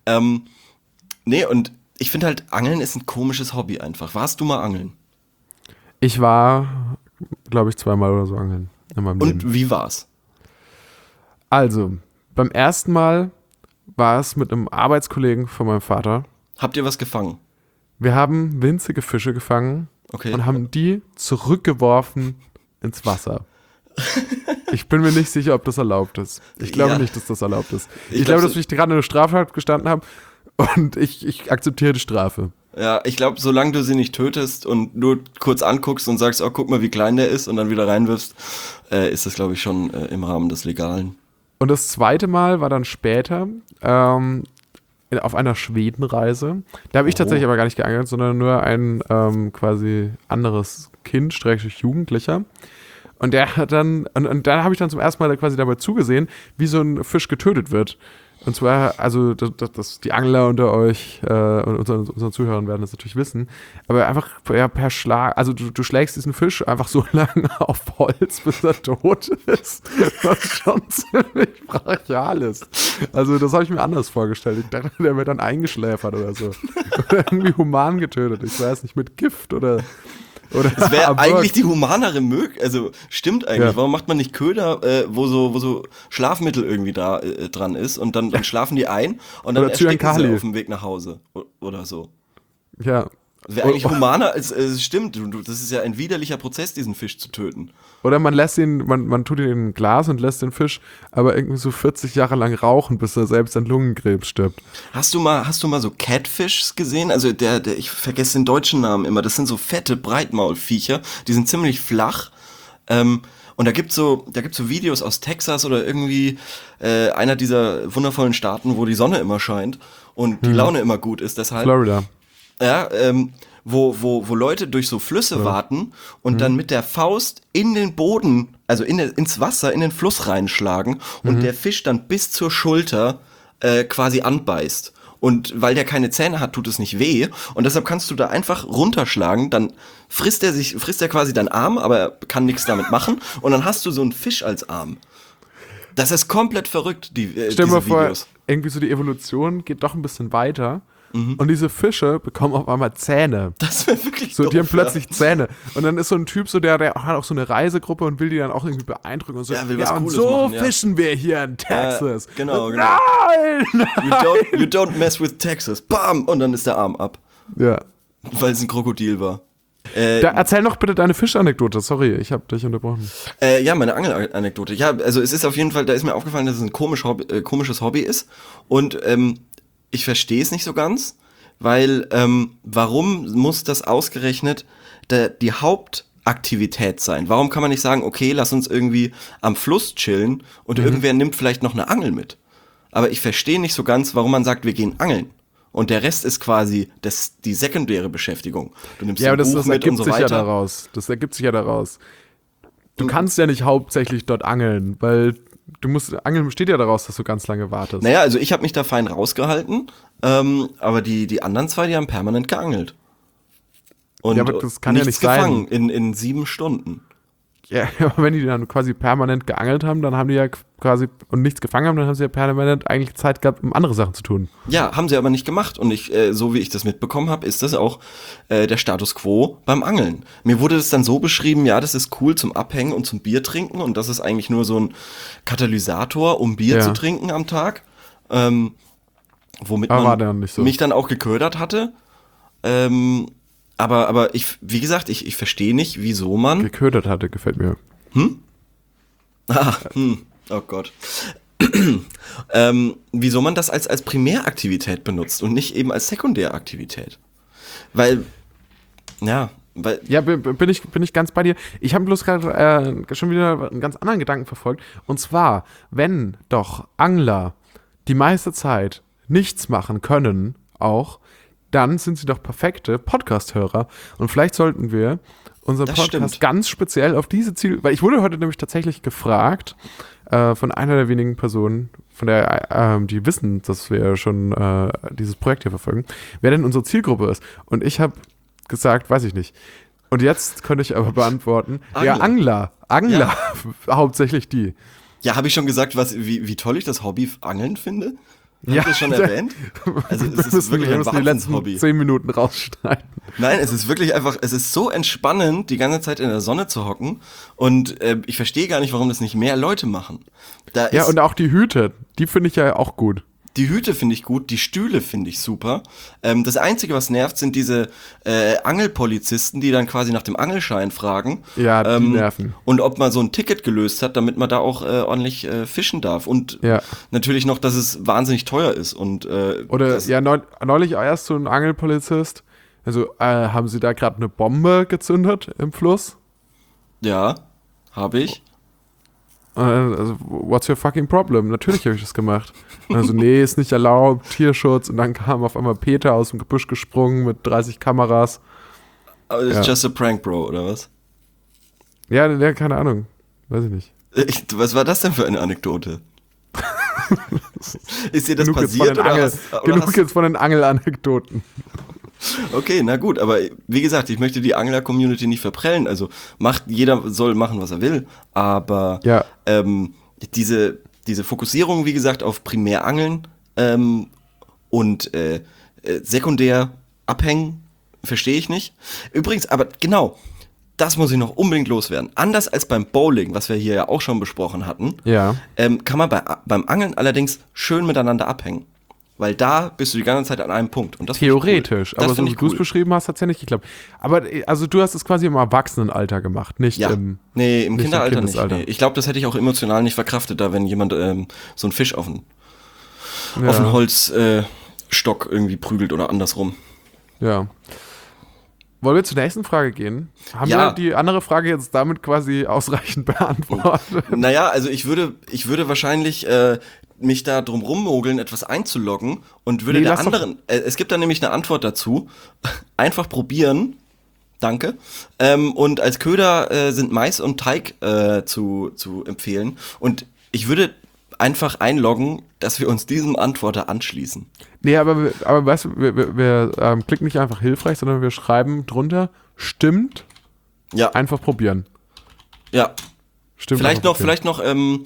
Und ich finde halt, Angeln ist ein komisches Hobby einfach. Warst du mal angeln? Ich war, glaube ich, 2-mal oder so angeln in meinem Leben. Und wie war's? Also, beim ersten Mal war es mit einem Arbeitskollegen von meinem Vater. Habt ihr was gefangen? Wir haben winzige Fische gefangen und haben die zurückgeworfen ins Wasser. Ich bin mir nicht sicher, ob das erlaubt ist. Ich glaube nicht, dass das erlaubt ist. Ich glaube, dass ich gerade eine Straftat gestanden habe und ich akzeptiere die Strafe. Ja, ich glaube, solange du sie nicht tötest und nur kurz anguckst und sagst, oh, guck mal, wie klein der ist und dann wieder reinwirfst, ist das, glaube ich, schon im Rahmen des Legalen. Und das zweite Mal war dann später auf einer Schwedenreise. Da habe ich tatsächlich aber gar nicht geangelt, sondern nur ein quasi anderes Kind, / Jugendlicher. Und der hat dann, und da habe ich dann zum ersten Mal quasi dabei zugesehen, wie so ein Fisch getötet wird. Und zwar, also die Angler unter euch und unseren Zuhörern werden das natürlich wissen, aber einfach per Schlag, also du schlägst diesen Fisch einfach so lange auf Holz, bis er tot ist, was schon ziemlich brachial ist. Also das habe ich mir anders vorgestellt. Ich dachte, der wird dann eingeschläfert oder so. Oder irgendwie human getötet, ich weiß nicht, mit Gift oder das wäre eigentlich die humanere Möglichkeit, also stimmt eigentlich, warum macht man nicht Köder, wo so Schlafmittel irgendwie dran ist und dann schlafen die ein und dann ersticken sie auf dem Weg nach Hause oder so. Ja. Das wäre eigentlich humaner, als es stimmt, das ist ja ein widerlicher Prozess, diesen Fisch zu töten. Oder man lässt ihn, man tut ihn in ein Glas und lässt den Fisch aber irgendwie so 40 Jahre lang rauchen, bis er selbst an Lungenkrebs stirbt. Hast du mal so Catfish gesehen? Also ich vergesse den deutschen Namen immer. Das sind so fette Breitmaulviecher, die sind ziemlich flach. Und da gibt's so Videos aus Texas oder irgendwie einer dieser wundervollen Staaten, wo die Sonne immer scheint und die Laune immer gut ist. Deshalb Florida. Ja, wo Leute durch so Flüsse warten und dann mit der Faust in den Boden, also ins Wasser, in den Fluss reinschlagen und der Fisch dann bis zur Schulter quasi anbeißt. Und weil der keine Zähne hat, tut es nicht weh. Und deshalb kannst du da einfach runterschlagen, dann frisst er quasi deinen Arm, aber er kann nichts damit machen. Und dann hast du so einen Fisch als Arm. Das ist komplett verrückt, Stell dir mal vor, Videos. irgendwie so die Evolution geht doch ein bisschen weiter. Und diese Fische bekommen auf einmal Zähne. Das wäre wirklich so, doof, die haben plötzlich Zähne. Und dann ist so ein Typ, so der hat auch so eine Reisegruppe und will die dann auch irgendwie beeindrucken und so. Ja, will was und Cooles so machen, fischen wir hier in Texas. Genau. Nein! You don't mess with Texas. Bam! Und dann ist der Arm ab. Ja. Weil es ein Krokodil war. Erzähl noch bitte deine Fischanekdote. Sorry, ich habe dich unterbrochen. Ja, meine Angelanekdote. Ja, also es ist auf jeden Fall, da ist mir aufgefallen, dass es ein komisches Hobby ist. Und ich verstehe es nicht so ganz, weil warum muss das ausgerechnet die Hauptaktivität sein? Warum kann man nicht sagen, okay, lass uns irgendwie am Fluss chillen und irgendwer nimmt vielleicht noch eine Angel mit? Aber ich verstehe nicht so ganz, warum man sagt, wir gehen angeln. Und der Rest ist quasi die sekundäre Beschäftigung. Du nimmst ja, aber ein Buch das mit ergibt und so sich weiter. ja daraus. Das ergibt sich ja daraus. Du kannst ja nicht hauptsächlich dort angeln, weil Angeln besteht ja daraus, dass du ganz lange wartest. Naja, also ich habe mich da fein rausgehalten, aber die anderen zwei, die haben permanent geangelt. Und ja, aber das kann ja nicht gefangen sein. in 7 Stunden. Ja, aber wenn die dann quasi permanent geangelt haben, dann haben die ja quasi und nichts gefangen haben, dann haben sie ja permanent eigentlich Zeit gehabt, um andere Sachen zu tun. Ja, haben sie aber nicht gemacht. Und so wie ich das mitbekommen habe, ist das auch der Status quo beim Angeln. Mir wurde das dann so beschrieben, ja, das ist cool zum Abhängen und zum Bier trinken und das ist eigentlich nur so ein Katalysator, um Bier zu trinken am Tag. Womit man mich dann auch geködert hatte. Aber wie gesagt, ich verstehe nicht, wieso man... Geködert hatte, gefällt mir. Oh Gott. Wieso man das als Primäraktivität benutzt und nicht eben als Sekundäraktivität. Weil... Ja, bin ich ganz bei dir. Ich habe bloß gerade schon wieder einen ganz anderen Gedanken verfolgt. Und zwar, wenn doch Angler die meiste Zeit nichts machen können, auch... dann sind sie doch perfekte Podcast-Hörer. Und vielleicht sollten wir unseren Podcast ganz speziell auf diese Ziele... Weil ich wurde heute nämlich tatsächlich gefragt von einer der wenigen Personen, von der die wissen, dass wir schon dieses Projekt hier verfolgen, wer denn unsere Zielgruppe ist. Und ich habe gesagt, weiß ich nicht. Und jetzt könnte ich aber beantworten, Angler. Ja. Hauptsächlich die. Ja, habe ich schon gesagt, wie toll ich das Hobby Angeln finde? Hast du das schon erwähnt? Also es ist wirklich ein Wahnsinnshobby. Die letzten 10 Minuten rausschneiden. Nein, es ist wirklich einfach, es ist so entspannend, die ganze Zeit in der Sonne zu hocken und ich verstehe gar nicht, warum das nicht mehr Leute machen. Und auch die Hüte, die finde ich ja auch gut. Die Hüte finde ich gut, die Stühle finde ich super. Das Einzige, was nervt, sind diese Angelpolizisten, die dann quasi nach dem Angelschein fragen. Ja, die nerven. Und ob man so ein Ticket gelöst hat, damit man da auch ordentlich fischen darf. Und natürlich noch, dass es wahnsinnig teuer ist. Und neulich erst so ein Angelpolizist, Also, haben Sie da gerade eine Bombe gezündet im Fluss? Ja, habe ich. Also, what's your fucking problem? Natürlich habe ich das gemacht. Also, nee, ist nicht erlaubt, Tierschutz. Und dann kam auf einmal Peter aus dem Gebüsch gesprungen mit 30 Kameras. Aber it's just a prank, Bro, oder was? Ja, keine Ahnung. Weiß ich nicht. Was war das denn für eine Anekdote? Ist dir das Genug passiert? Genug jetzt von den Angelanekdoten. Okay, na gut, aber wie gesagt, ich möchte die Angler-Community nicht verprellen. Also jeder soll machen, was er will. Aber Ja. diese Fokussierung, wie gesagt, auf Primärangeln und sekundär abhängen, verstehe ich nicht. Übrigens, aber genau, das muss ich noch unbedingt loswerden. Anders als beim Bowling, was wir hier ja auch schon besprochen hatten, Ja. kann man beim Angeln allerdings schön miteinander abhängen. Weil da bist du die ganze Zeit an einem Punkt. Und das Theoretisch, cool. aber so wie du es beschrieben hast, hat es ja nicht geklappt. Aber also du hast es quasi im Erwachsenenalter gemacht, nicht im Kinderalter nicht. Kindesalter. Nee. Ich glaube, das hätte ich auch emotional nicht verkraftet, da wenn jemand so einen Fisch auf einen Holzstock irgendwie prügelt oder andersrum. Ja. Wollen wir zur nächsten Frage gehen? Haben wir die andere Frage jetzt damit quasi ausreichend beantwortet? Naja, also ich würde wahrscheinlich mich da drum rummogeln, etwas einzuloggen und würde der anderen, es gibt da nämlich eine Antwort dazu, einfach probieren, danke, und als Köder sind Mais und Teig zu empfehlen und ich würde einfach einloggen, dass wir uns diesem Antworter anschließen. Nee, aber weißt du, wir klicken nicht einfach hilfreich, sondern wir schreiben drunter, stimmt, einfach probieren. Ja. Stimmt. Vielleicht noch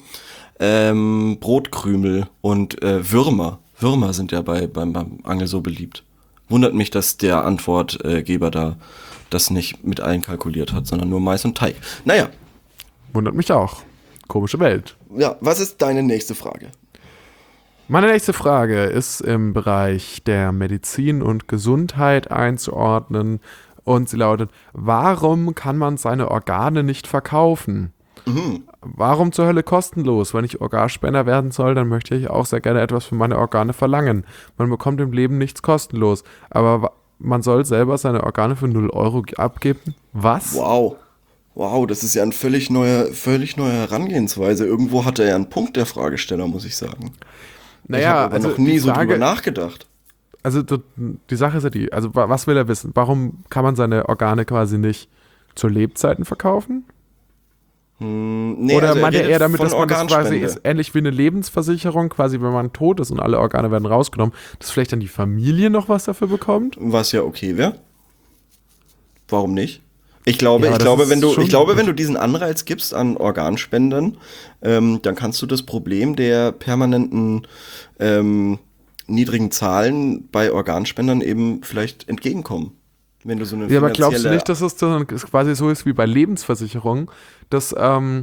Brotkrümel und Würmer. Würmer sind ja beim Angeln so beliebt. Wundert mich, dass der Antwortgeber da das nicht mit einkalkuliert hat, sondern nur Mais und Teig. Naja. Wundert mich auch. Komische Welt. Ja, was ist deine nächste Frage? Meine nächste Frage ist im Bereich der Medizin und Gesundheit einzuordnen und sie lautet, warum kann man seine Organe nicht verkaufen? Warum zur Hölle kostenlos? Wenn ich Organspender werden soll, dann möchte ich auch sehr gerne etwas für meine Organe verlangen. Man bekommt im Leben nichts kostenlos, aber man soll selber seine Organe für 0 Euro abgeben? Was? Wow, das ist ja eine völlig neue Herangehensweise. Irgendwo hat er ja einen Punkt, der Fragesteller, muss ich sagen. Naja, ich habe aber noch nie so drüber nachgedacht. Also die Sache ist ja die, also was will er wissen? Warum kann man seine Organe quasi nicht zu Lebzeiten verkaufen? Nee, oder also meint er eher damit, dass man das quasi Organspende. ist ähnlich wie eine Lebensversicherung, quasi wenn man tot ist und alle Organe werden rausgenommen, dass vielleicht dann die Familie noch was dafür bekommt? Was ja okay wäre. Warum nicht? Ich glaube, wenn du diesen Anreiz gibst an Organspendern, dann kannst du das Problem der permanenten niedrigen Zahlen bei Organspendern eben vielleicht entgegenkommen. Wenn du so eine aber glaubst du nicht, dass es dann quasi so ist wie bei Lebensversicherungen, dass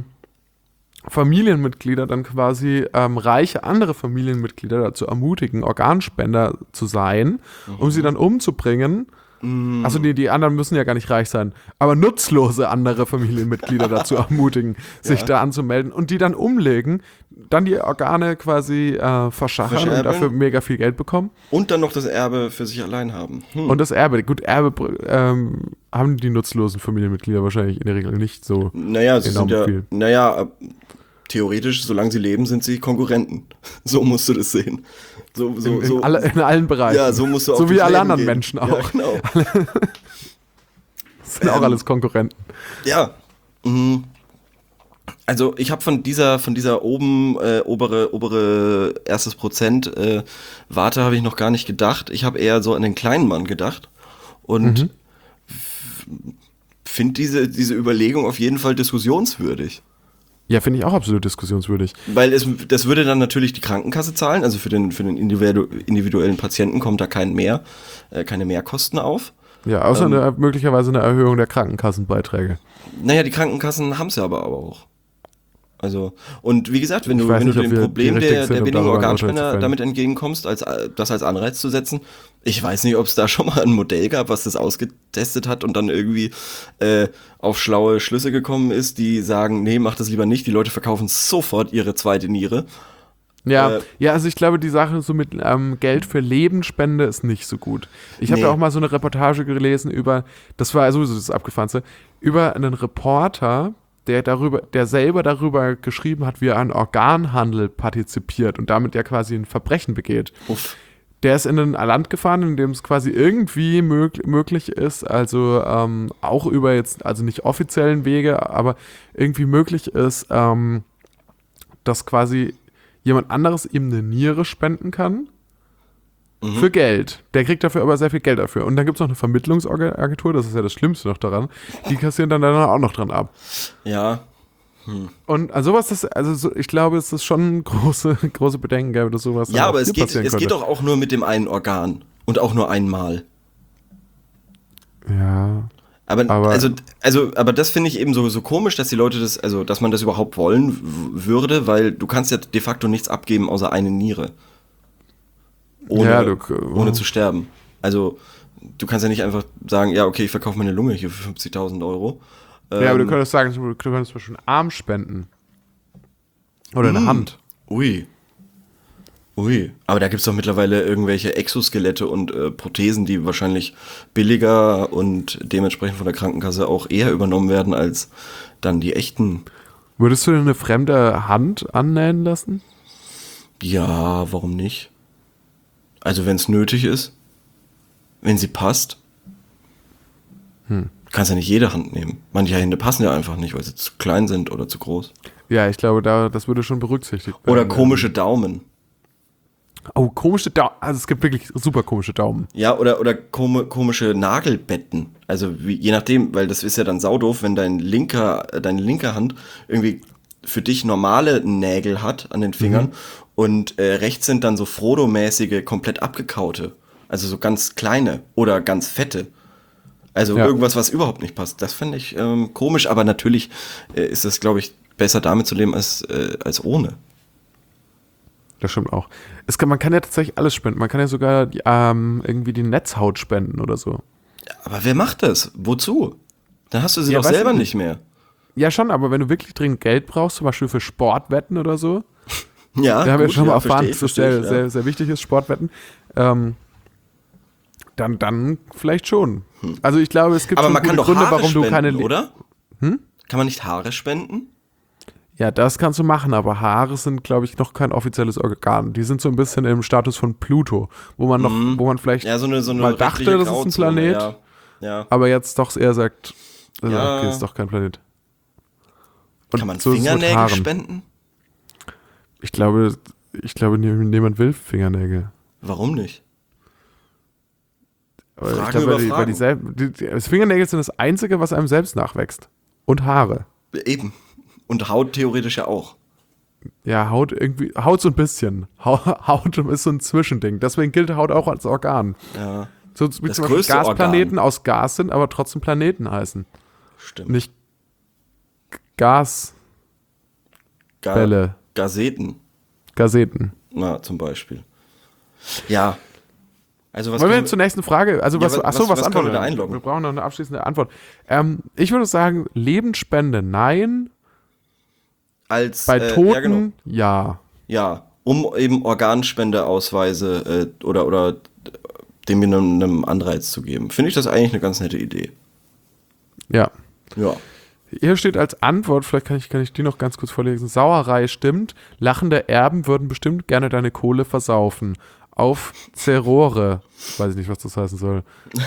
Familienmitglieder dann quasi reiche andere Familienmitglieder dazu ermutigen, Organspender zu sein, um sie dann umzubringen? Also die anderen müssen ja gar nicht reich sein, aber nutzlose andere Familienmitglieder dazu ermutigen, sich da anzumelden und die dann umlegen, dann die Organe quasi verschachern und dafür mega viel Geld bekommen. Und dann noch das Erbe für sich allein haben. Und das Erbe, gut, Erbe haben die nutzlosen Familienmitglieder wahrscheinlich in der Regel nicht so viel. Theoretisch, solange sie leben, sind sie Konkurrenten. So musst du das sehen. In allen Bereichen. Ja, so musst du auch so wie alle Leben anderen gehen. Menschen auch. Ja, genau. Das sind auch alles Konkurrenten. Ja. Also ich habe von dieser obere erstes Prozent Warte habe ich noch gar nicht gedacht. Ich habe eher so an den kleinen Mann gedacht und finde diese Überlegung auf jeden Fall diskussionswürdig. Ja, finde ich auch absolut diskussionswürdig. Weil das würde dann natürlich die Krankenkasse zahlen, also für den individuellen Patienten kommt da keine Mehrkosten auf. Ja, außer möglicherweise eine Erhöhung der Krankenkassenbeiträge. Naja, die Krankenkassen haben es ja aber auch. Also, und wie gesagt, wenn du dem Problem der wenigen Organspender damit entgegenkommst, das als Anreiz zu setzen, ich weiß nicht, ob es da schon mal ein Modell gab, was das ausgetestet hat und dann irgendwie auf schlaue Schlüsse gekommen ist, die sagen, nee, mach das lieber nicht, die Leute verkaufen sofort ihre zweite Niere. Ja, also ich glaube, die Sache so mit Geld für Lebensspende ist nicht so gut. Ich habe ja auch mal so eine Reportage gelesen das war sowieso das Abgefahrenste, über einen Reporter, der selber darüber geschrieben hat, wie er an Organhandel partizipiert und damit ja quasi ein Verbrechen begeht. Uff. Der ist in ein Land gefahren, in dem es quasi irgendwie möglich ist, also auch über jetzt, also nicht offiziellen Wege, aber irgendwie möglich ist, dass quasi jemand anderes ihm eine Niere spenden kann für Geld. Der kriegt dafür aber sehr viel Geld dafür. Und dann gibt es noch eine Vermittlungsagentur, das ist ja das Schlimmste noch daran, die kassieren dann auch noch dran ab. Ja. Und also sowas, ich glaube, es ist schon große Bedenken, gäbe, dass sowas Ja, aber es passieren könnte. geht doch auch nur mit dem einen Organ und auch nur einmal. Ja. Aber das finde ich eben so komisch, dass die Leute dass man das überhaupt wollen würde, weil du kannst ja de facto nichts abgeben außer eine Niere. Ohne zu sterben. Also du kannst ja nicht einfach sagen, ja okay, ich verkaufe meine Lunge hier für 50.000 Euro. Ja, aber du könntest sagen, du könntest zum Beispiel einen Arm spenden. Oder eine Hand. Ui. Aber da gibt es doch mittlerweile irgendwelche Exoskelette und Prothesen, die wahrscheinlich billiger und dementsprechend von der Krankenkasse auch eher übernommen werden als dann die echten. Würdest du dir eine fremde Hand annähen lassen? Ja, warum nicht? Also wenn es nötig ist, wenn sie passt. Du kannst ja nicht jede Hand nehmen. Manche Hände passen ja einfach nicht, weil sie zu klein sind oder zu groß. Ja, ich glaube, das würde schon berücksichtigt werden. Oder komische Daumen. Oh, komische Daumen. Also es gibt wirklich super komische Daumen. Ja, oder komische Nagelbetten. Also je nachdem, weil das ist ja dann saudoof, wenn deine linke Hand irgendwie für dich normale Nägel hat an den Fingern und rechts sind dann so Frodo-mäßige, komplett abgekaute. Also so ganz kleine oder ganz fette. Also irgendwas, was überhaupt nicht passt. Das finde ich komisch, aber natürlich ist es, glaube ich, besser damit zu leben als ohne. Das stimmt auch. Man kann ja tatsächlich alles spenden. Man kann ja sogar irgendwie die Netzhaut spenden oder so. Aber wer macht das? Wozu? Dann hast du sie doch selber nicht mehr. Ja, schon, aber wenn du wirklich dringend Geld brauchst, zum Beispiel für Sportwetten oder so. Ja, wir haben ja schon mal erfahren, dass das sehr, sehr wichtig ist, Sportwetten. Dann vielleicht schon. Also ich glaube, es gibt aber schon man kann doch Gründe, Haare warum spenden, du keine oder? Kann man nicht Haare spenden? Ja, das kannst du machen, aber Haare sind, glaube ich, noch kein offizielles Organ. Die sind so ein bisschen im Status von Pluto, wo man vielleicht so eine mal dachte, das ist ein Planet, aber jetzt doch eher sagt, okay, ist doch kein Planet. Und kann man Fingernägel spenden? Ich glaube, niemand will Fingernägel. Warum nicht? Weil Fingernägel sind das Einzige, was einem selbst nachwächst. Und Haare. Eben. Und Haut theoretisch ja auch. Ja, Haut so ein bisschen. Haut ist so ein Zwischending. Deswegen gilt Haut auch als Organ. Ja. So wie zum Beispiel Gasplaneten aus Gas sind, aber trotzdem Planeten heißen. Stimmt. Nicht Gasbälle. Gazeten. Na, zum Beispiel. Ja. Also Wollen wir zur nächsten Frage? Also was können wir da einloggen? Wir brauchen noch eine abschließende Antwort. Ich würde sagen, Lebensspende nein. Bei Toten ja. Ja, um eben Organspendeausweise oder dem einem Anreiz zu geben. Finde ich das eigentlich eine ganz nette Idee. Ja. Ja. Hier steht als Antwort, vielleicht kann ich die noch ganz kurz vorlesen. Sauerei stimmt, lachende Erben würden bestimmt gerne deine Kohle versaufen. Auf Zerore. Weiß ich nicht, was das heißen soll.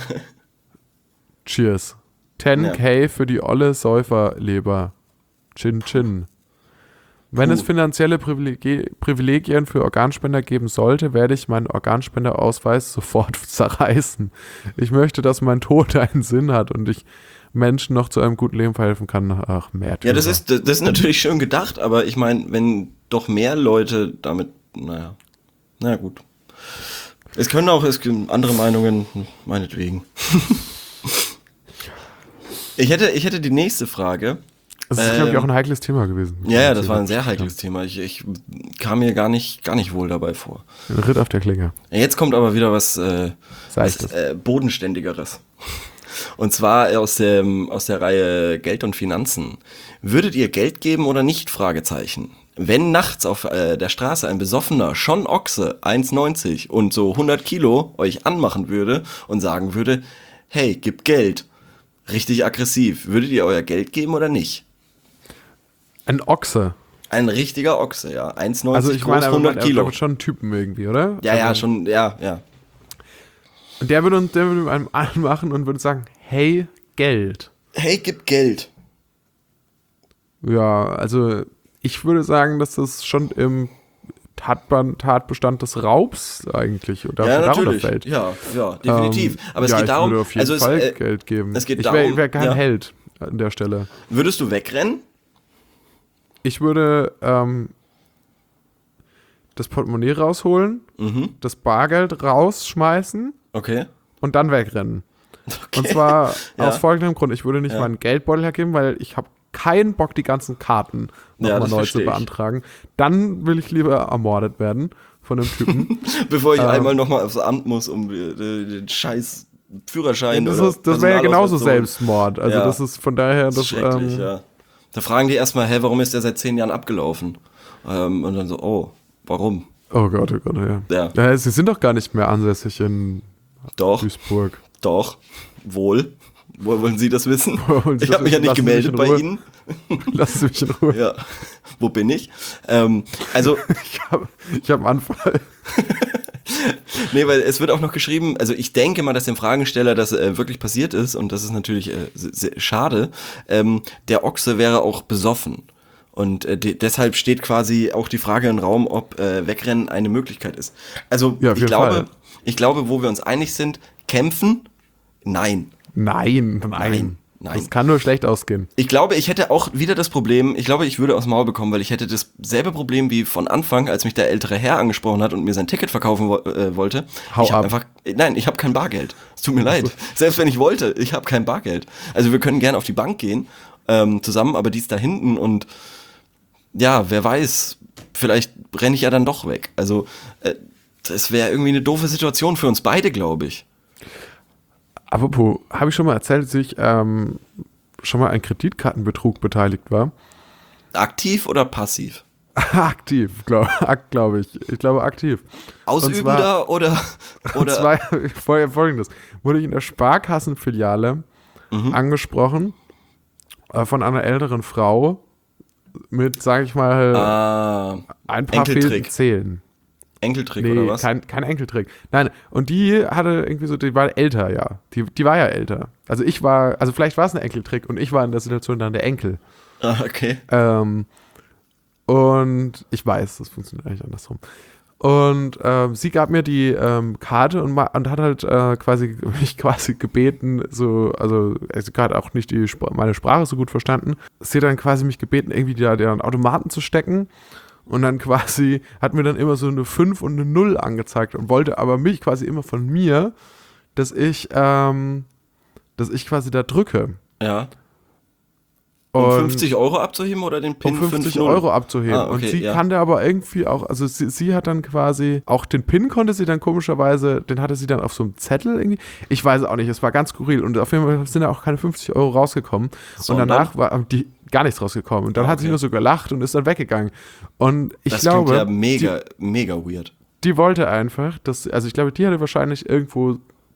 Cheers. 10k für die olle Säuferleber. Chin Chin. Wenn es finanzielle Privilegien für Organspender geben sollte, werde ich meinen Organspenderausweis sofort zerreißen. Ich möchte, dass mein Tod einen Sinn hat und ich Menschen noch zu einem guten Leben verhelfen kann. Ach, Märtyrer. Ja, das ist natürlich schön gedacht, aber ich meine, wenn doch mehr Leute damit, naja gut. Es gibt andere Meinungen, meinetwegen. Ich hätte die nächste Frage. Das ist, glaube ich, auch ein heikles Thema gewesen. Ja, das war ein sehr heikles Thema. Ich kam mir gar nicht wohl dabei vor. Ein Ritt auf der Klinge. Jetzt kommt aber wieder was Bodenständigeres. Und zwar aus der Reihe Geld und Finanzen. Würdet ihr Geld geben oder nicht? Fragezeichen. wenn nachts auf der Straße ein besoffener Schon Ochse 1,90 und so 100 Kilo euch anmachen würde und sagen würde, hey, gib Geld, richtig aggressiv, würdet ihr euer Geld geben oder nicht? Ein Ochse. Ein richtiger Ochse, ja. 1,90 Also ich groß, meine, 100 Kilo. Aber schon ein Typen irgendwie, oder? Ja, also, ja, schon, ja. Und der würde einem anmachen und würde sagen, hey, Geld. Hey, gib Geld. Ja, also ich würde sagen, dass das schon im Tatbestand des Raubs eigentlich darunter fällt. Ja, definitiv. Aber es geht darum, ich würde auf jeden Fall Geld geben. Es geht ich darum, wäre kein Held an der Stelle. Würdest du wegrennen? Ich würde das Portemonnaie rausholen, das Bargeld rausschmeißen Okay. und dann wegrennen. Okay. Und zwar aus folgendem Grund. Ich würde nicht meinen Geldbeutel hergeben, weil ich habe keinen Bock, die ganzen Karten nochmal neu zu beantragen. Dann will ich lieber ermordet werden von einem Typen. Bevor ich einmal nochmal aufs Amt muss, um den scheiß Führerschein das wäre ja genauso Selbstmord. Also das ist von daher... Das schrecklich, ja. Da fragen die erstmal, warum ist der seit 10 Jahren abgelaufen? Und dann so, warum? Oh Gott, ja. Sie sind doch gar nicht mehr ansässig in Duisburg. Doch, wohl. Woher wollen Sie das wissen? Ich habe mich ja nicht gemeldet bei Ihnen. Lassen Sie mich in Ruhe. Ja. Wo bin ich? Also ich hab einen Anfall. Nee, weil es wird auch noch geschrieben, also ich denke mal, dass dem Fragesteller das wirklich passiert ist und das ist natürlich sehr schade. Der Ochse wäre auch besoffen. Und deshalb steht quasi auch die Frage im Raum, ob Wegrennen eine Möglichkeit ist. Also ja, ich glaube, wo wir uns einig sind, kämpfen, nein. Nein. Das kann nur schlecht ausgehen. Ich glaube, ich hätte auch wieder das Problem, ich würde aufs Maul bekommen, weil ich hätte dasselbe Problem wie von Anfang, als mich der ältere Herr angesprochen hat und mir sein Ticket verkaufen wollte. Ich habe kein Bargeld. Es tut mir leid. Selbst wenn ich wollte, ich habe kein Bargeld. Also wir können gerne auf die Bank gehen, zusammen, aber die ist da hinten und ja, wer weiß, vielleicht renne ich ja dann doch weg. Also das wäre irgendwie eine doofe Situation für uns beide, glaube ich. Apropos, habe ich schon mal erzählt, dass ich schon mal an Kreditkartenbetrug beteiligt war? Aktiv oder passiv? Aktiv, glaube ich. Ich glaube aktiv. Ausübender oder? Und zwar folgendes. Wurde ich in der Sparkassenfiliale angesprochen von einer älteren Frau mit, sage ich mal, ein paar fehlenden Zählen. Enkeltrick oder was? Kein Enkeltrick. Nein, und die hatte irgendwie so, die war älter, ja. Die war ja älter. Also vielleicht war es ein Enkeltrick und ich war in der Situation dann der Enkel. Ah, okay. Und ich weiß, das funktioniert eigentlich andersrum. Und sie gab mir die Karte und hat halt mich quasi gebeten, sie hat auch nicht meine Sprache so gut verstanden. Sie hat dann quasi mich gebeten, irgendwie den Automaten zu stecken. Und dann quasi hat mir dann immer so eine 5 und eine 0 angezeigt und wollte aber mich quasi immer von mir, dass ich quasi da drücke. Ja. Um 50 Euro abzuheben oder den PIN 50 Euro abzuheben. Okay, und sie kannte aber irgendwie auch, also sie hat dann quasi, auch den PIN konnte sie dann komischerweise, den hatte sie dann auf so einem Zettel irgendwie. Ich weiß auch nicht, es war ganz skurril. Und auf jeden Fall sind da auch keine 50 Euro rausgekommen. Und danach war gar nichts rausgekommen. Und dann hat sie nur so gelacht und ist dann weggegangen. Und ich glaube. Das klingt ja mega weird. Die wollte einfach, ich glaube, die hatte wahrscheinlich irgendwo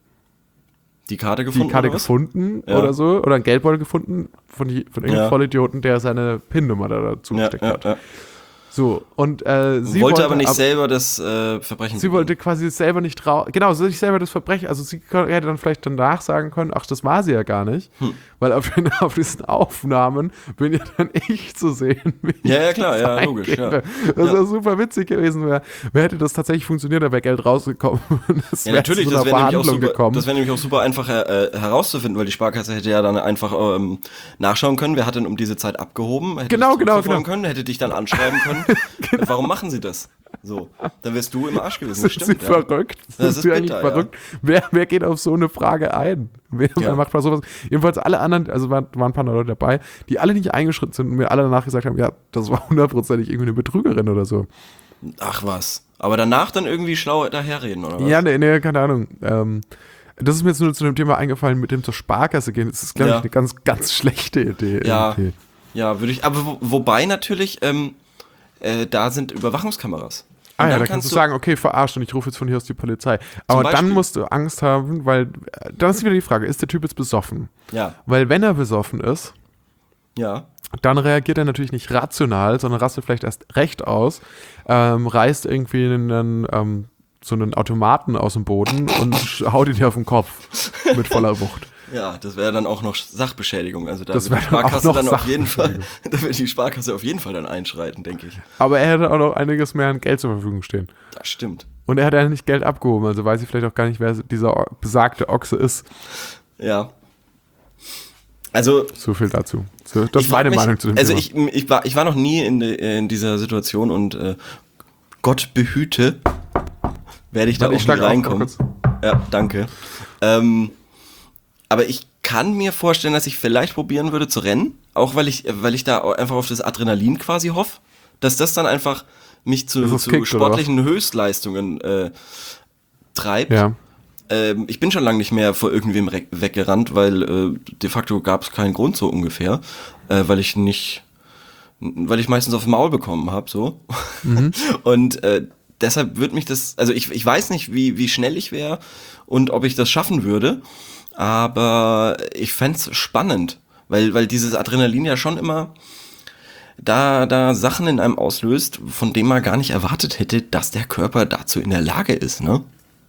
die Karte gefunden oder so, oder einen Geldbeutel gefunden von irgendeinem Vollidioten, der seine PIN-Nummer dazu gesteckt hat. Ja. So, und sie wollte aber nicht selber das Verbrechen. Sie wollte quasi selber nicht nicht selber das Verbrechen, also sie hätte dann vielleicht danach sagen können, ach, das war sie ja gar nicht, weil auf diesen Aufnahmen bin ja dann ich zu sehen. Ja, klar, ja, logisch. Ja. Das wäre super witzig gewesen, wer hätte das tatsächlich funktioniert, da wäre Geld rausgekommen. Das wäre natürlich, das wäre nämlich auch super einfach herauszufinden, weil die Sparkasse hätte ja dann einfach nachschauen können, wer hat denn um diese Zeit abgehoben, hätte genau. können, hätte dich dann anschreiben können. Genau. Warum machen sie das? So, dann wärst du im Arsch gewesen. Sind sie verrückt? Das ist bitter, verrückt. Wer geht auf so eine Frage ein? Wer macht mal sowas? Jedenfalls alle anderen, also waren ein paar Leute dabei, die alle nicht eingeschritten sind und mir alle danach gesagt haben, ja, das war 100%ig irgendwie eine Betrügerin oder so. Ach was. Aber danach dann irgendwie schlau daherreden, oder was? Ja, nee, keine Ahnung. Das ist mir jetzt nur zu dem Thema eingefallen, mit dem zur Sparkasse gehen. Das ist, glaube ich, eine ganz, ganz schlechte Idee. Ja, würde ich, aber wobei natürlich, da sind Überwachungskameras. Ah ja, da kannst du sagen, okay, verarscht und ich rufe jetzt von hier aus die Polizei. Aber dann musst du Angst haben, weil, dann ist wieder die Frage, ist der Typ jetzt besoffen? Ja. Weil wenn er besoffen ist, dann reagiert er natürlich nicht rational, sondern rastet vielleicht erst recht aus, reißt irgendwie so einen Automaten aus dem Boden und haut ihn dir auf den Kopf mit voller Wucht. Ja, das wäre dann auch noch Sachbeschädigung. Also da das wird die Sparkasse dann auf jeden Fall, da wird die Sparkasse auf jeden Fall dann einschreiten, denke ich. Aber er hätte auch noch einiges mehr an Geld zur Verfügung stehen. Das stimmt. Und er hat ja nicht Geld abgehoben, also weiß ich vielleicht auch gar nicht, wer dieser besagte Ochse ist. Ja. Also. So viel dazu. Das ist meine Meinung zu dem Thema. Also ich war noch nie in dieser Situation und Gott behüte, werde ich da auch nicht reinkommen. Ja, danke. Aber ich kann mir vorstellen, dass ich vielleicht probieren würde zu rennen, auch weil ich da einfach auf das Adrenalin quasi hoffe, dass das dann einfach mich zu sportlichen Höchstleistungen treibt. Ja. Ich bin schon lange nicht mehr vor irgendwem weggerannt, weil de facto gab es keinen Grund so ungefähr, weil ich meistens aufs Maul bekommen habe, so. Mhm. Und deshalb würde mich das, also ich weiß nicht, wie schnell ich wäre und ob ich das schaffen würde, aber ich fänd's spannend, weil dieses Adrenalin ja schon immer da Sachen in einem auslöst, von denen man gar nicht erwartet hätte, dass der Körper dazu in der Lage ist, ne?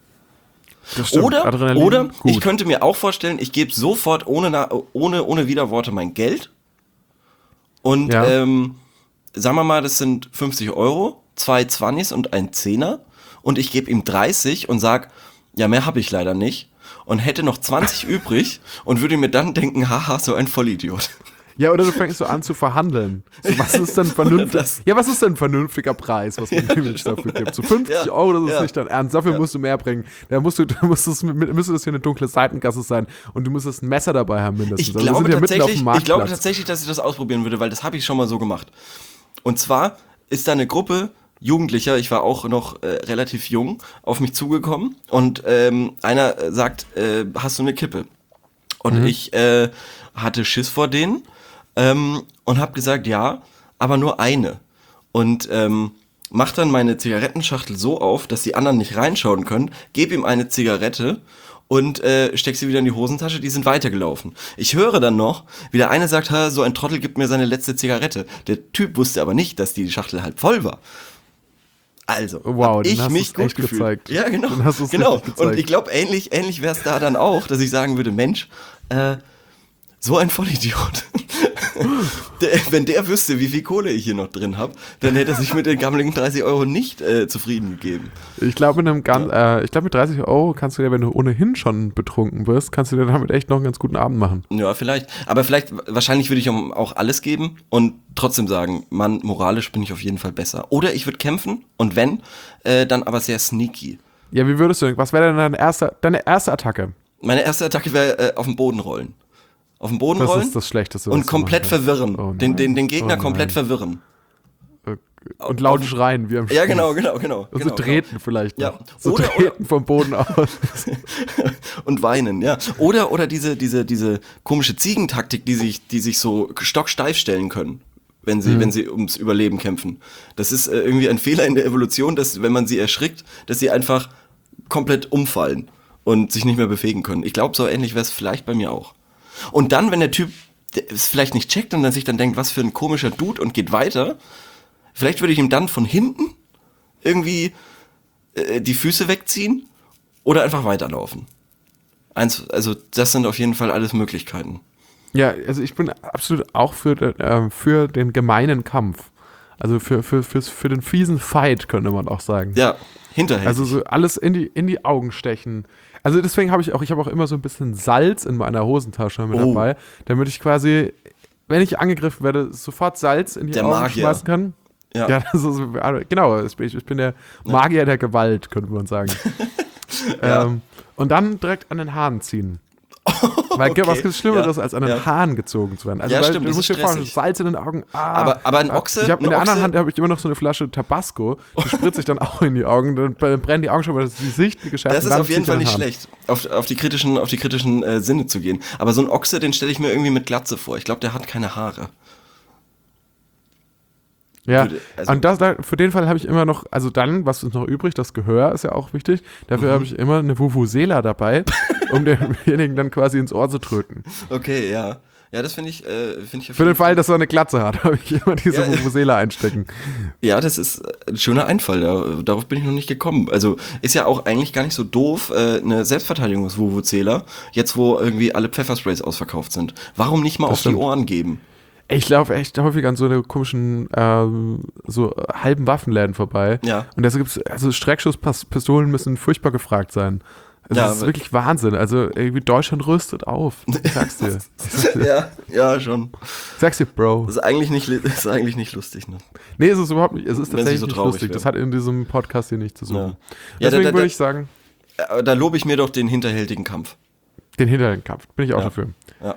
Oder ich könnte mir auch vorstellen, ich gebe sofort ohne Widerworte mein Geld und sagen wir mal, das sind 50 €, 2 Zwannis und ein Zehner und ich gebe ihm 30 und sag, ja, mehr habe ich leider nicht und hätte noch 20 übrig und würde mir dann denken, haha, so ein Vollidiot. Ja, oder du fängst so an zu verhandeln. So, was ist denn vernünftig? Ja, was ist denn ein vernünftiger Preis, was man dem dafür gibt? So 50 €, das ist nicht dein Ernst. Dafür musst du mehr bringen. Müsste das hier eine dunkle Seitengasse sein und du müsstest ein Messer dabei haben mindestens. Ich glaube tatsächlich, dass ich das ausprobieren würde, weil das habe ich schon mal so gemacht. Und zwar ist da eine Gruppe Jugendlicher, ich war auch noch relativ jung, auf mich zugekommen und einer sagt, hast du eine Kippe? Und ich hatte Schiss vor denen und habe gesagt, ja, aber nur eine. Und mach dann meine Zigarettenschachtel so auf, dass die anderen nicht reinschauen können, gebe ihm eine Zigarette und steck sie wieder in die Hosentasche, die sind weitergelaufen. Ich höre dann noch, wie der eine sagt, so ein Trottel gibt mir seine letzte Zigarette. Der Typ wusste aber nicht, dass die Schachtel halb voll war. Also, wow, ich mich gut gefühlt. Gezeigt. Ja, genau. Und ich glaube, ähnlich wäre es da dann auch, dass ich sagen würde, Mensch, so ein Vollidiot. Wenn der wüsste, wie viel Kohle ich hier noch drin habe, dann hätte er sich mit den gammeligen 30 € nicht zufrieden gegeben. Ich glaube, mit 30 € kannst du ja, wenn du ohnehin schon betrunken bist, kannst du dir damit echt noch einen ganz guten Abend machen. Ja, vielleicht. Aber wahrscheinlich würde ich auch alles geben und trotzdem sagen, Mann, moralisch bin ich auf jeden Fall besser. Oder ich würde kämpfen und wenn, dann aber sehr sneaky. Ja, wie würdest du, was wäre denn deine erste Attacke? Meine erste Attacke wäre auf den Boden rollen. Auf den Boden rollen. Das ist das Schlechteste. Und komplett verwirren. Oh den Gegner komplett verwirren. Und laut schreien, wie am Ja, genau. Also treten vielleicht. Ja. So treten vom Boden aus. Und weinen, ja. Oder diese komische Ziegentaktik, die sich so stocksteif stellen können, wenn sie ums Überleben kämpfen. Das ist irgendwie ein Fehler in der Evolution, dass, wenn man sie erschrickt, dass sie einfach komplett umfallen und sich nicht mehr bewegen können. Ich glaube, so ähnlich wäre es vielleicht bei mir auch. Und dann, wenn der Typ es vielleicht nicht checkt und dann sich dann denkt, was für ein komischer Dude und geht weiter, vielleicht würde ich ihm dann von hinten irgendwie die Füße wegziehen oder einfach weiterlaufen. Also das sind auf jeden Fall alles Möglichkeiten. Ja, also ich bin absolut auch für den gemeinen Kampf. Also für den fiesen Fight, könnte man auch sagen. Ja, hinterhältig. Also so alles in die Augen stechen. Also deswegen habe ich habe auch immer so ein bisschen Salz in meiner Hosentasche mit dabei, damit ich quasi, wenn ich angegriffen werde, sofort Salz in die Augen schmeißen kann. Ja, das ist, genau, ich bin der Magier der Gewalt, könnte man sagen. Und dann direkt an den Haaren ziehen. Weil was gibt es Schlimmeres, als an den Haaren gezogen zu werden? Also, stimmt, du musst dir vorstellen, Salz in den Augen. Aber ein Ochse. In der anderen Hand habe ich immer noch so eine Flasche Tabasco. Die spritze ich dann auch in die Augen. Dann brennen die Augen schon, weil das die Sicht geschärft. Das ist auf jeden Fall nicht schlecht, auf die kritischen Sinne zu gehen. Aber so ein Ochse, den stelle ich mir irgendwie mit Glatze vor. Ich glaube, der hat keine Haare. Ja, und für den Fall habe ich immer noch, also dann, was ist noch übrig, das Gehör ist ja auch wichtig, dafür habe ich immer eine Vuvuzela dabei, um demjenigen dann quasi ins Ohr zu tröten. Okay, ja. Ja, das finde ich Für den Fall, dass er eine Glatze hat, habe ich immer diese Vuvuzela einstecken. Ja, das ist ein schöner Einfall, darauf bin ich noch nicht gekommen. Also ist ja auch eigentlich gar nicht so doof, eine Selbstverteidigungs-Vuvuzela, jetzt wo irgendwie alle Pfeffersprays ausverkauft sind. Warum nicht mal auf die Ohren geben? Ich laufe echt häufig an so eine komischen, so halben Waffenläden vorbei. Ja. Und da gibt's, also Schreckschusspistolen müssen furchtbar gefragt sein. Das ist wirklich Wahnsinn. Also irgendwie Deutschland rüstet auf. Ich sag's dir. Ja, schon. Ich sag's dir, Bro. Das ist eigentlich nicht lustig, ne? Nee, ist es überhaupt nicht. Es ist tatsächlich so nicht lustig. Wäre. Das hat in diesem Podcast hier nichts zu suchen. Ja. Deswegen würde ich sagen. Da lobe ich mir doch den hinterhältigen Kampf. Den Hinterkampf. Bin ich auch dafür.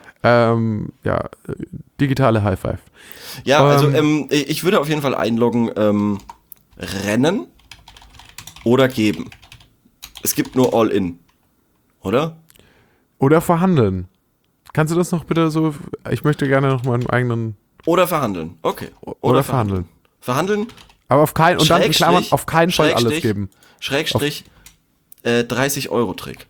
Ja. Digitale High Five. Ja, also ich würde auf jeden Fall einloggen, rennen oder geben. Es gibt nur All-In, oder? Oder verhandeln. Kannst du das noch bitte so, ich möchte gerne noch meinen eigenen... Oder verhandeln, okay. Oder verhandeln. Verhandeln. Aber auf keinen, und dann in Klammern auf keinen Fall alles geben. Schrägstrich 30-Euro-Trick.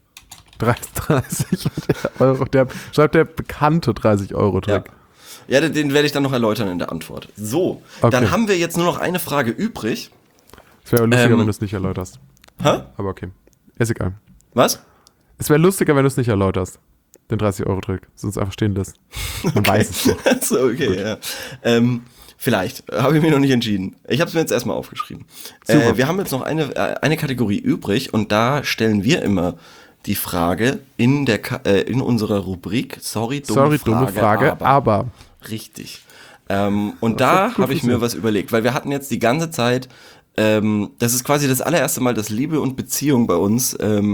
30 Euro, schreibt der bekannte 30-Euro-Trick. Ja, den werde ich dann noch erläutern in der Antwort. So, Dann haben wir jetzt nur noch eine Frage übrig. Es wäre lustiger, wenn du es nicht erläuterst. Hä? Aber okay, ist egal. Was? Es wäre lustiger, wenn du es nicht erläuterst. Den 30-Euro-Trick, sonst einfach stehen lässt. Man weiß es nicht. So, okay, ja. Vielleicht, habe ich mir noch nicht entschieden. Ich habe es mir jetzt erstmal aufgeschrieben. Wir haben jetzt noch eine Kategorie übrig und da stellen wir immer die Frage in unserer Rubrik, dumme Frage, aber. Richtig. Und da habe ich mir was überlegt, weil wir hatten jetzt die ganze Zeit, das ist quasi das allererste Mal, dass Liebe und Beziehung bei uns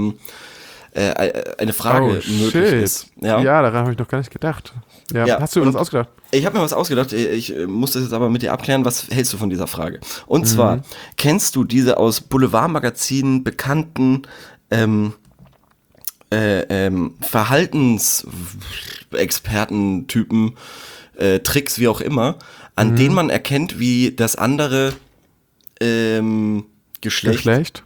eine Frage möglich ist. Ja, daran habe ich noch gar nicht gedacht. Ja. Hast du was ausgedacht? Ich habe mir was ausgedacht. Ich muss das jetzt aber mit dir abklären. Was hältst du von dieser Frage? Und zwar, kennst du diese aus Boulevardmagazinen bekannten Verhaltensexperten-Typen, Tricks, wie auch immer, an denen man erkennt, wie das andere Geschlecht?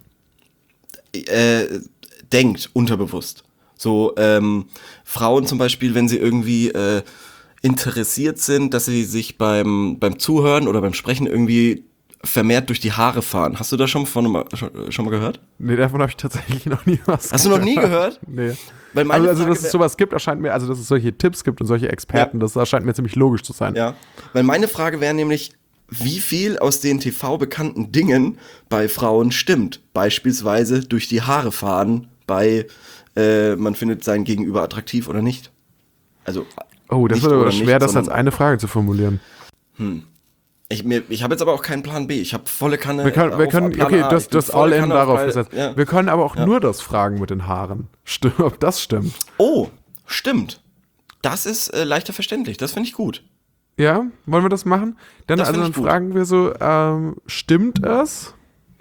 Denkt, unterbewusst. So, Frauen zum Beispiel, wenn sie irgendwie interessiert sind, dass sie sich beim Zuhören oder beim Sprechen irgendwie vermehrt durch die Haare fahren. Hast du das schon mal gehört? Nee, davon habe ich tatsächlich noch nie was gehört. Hast du noch nie gehört? Nee. Weil also dass es sowas gibt, erscheint mir, also dass es solche Tipps gibt und solche Experten, das erscheint mir ziemlich logisch zu sein. Ja, weil meine Frage wäre nämlich, wie viel aus den TV-bekannten Dingen bei Frauen stimmt? Beispielsweise durch die Haare fahren bei man findet sein Gegenüber attraktiv oder nicht. Also das wird aber schwer, das als eine Frage zu formulieren. Ich habe jetzt aber auch keinen Plan B. Ich habe volle Kanne. Wir können das All-In darauf gesetzt. Ja. Wir können aber auch nur das fragen mit den Haaren. Ob das stimmt. Oh, stimmt. Das ist leichter verständlich. Das finde ich gut. Ja, wollen wir das machen? Dann fragen wir so, stimmt es?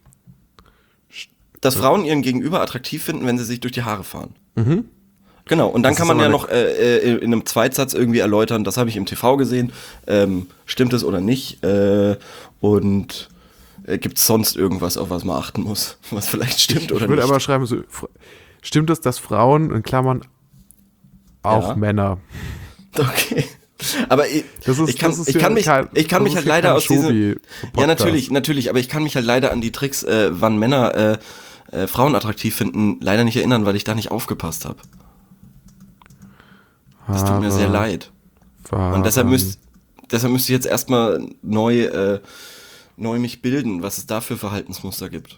Dass Frauen ihren Gegenüber attraktiv finden, wenn sie sich durch die Haare fahren. Genau, und dann kann man ja noch in einem Zweitsatz irgendwie erläutern, das habe ich im TV gesehen, stimmt es oder nicht, und gibt es sonst irgendwas, auf was man achten muss, was vielleicht stimmt oder nicht. Ich würde aber schreiben, so, stimmt es, dass Frauen, in Klammern, auch Männer. Okay. Aber ich kann mich halt leider aus diesem, ja natürlich, aber ich kann mich halt leider an die Tricks, wann Männer Frauen attraktiv finden, leider nicht erinnern, weil ich da nicht aufgepasst habe. Das tut mir sehr leid. Und deshalb müsste ich jetzt erstmal neu mich bilden, was es da für Verhaltensmuster gibt.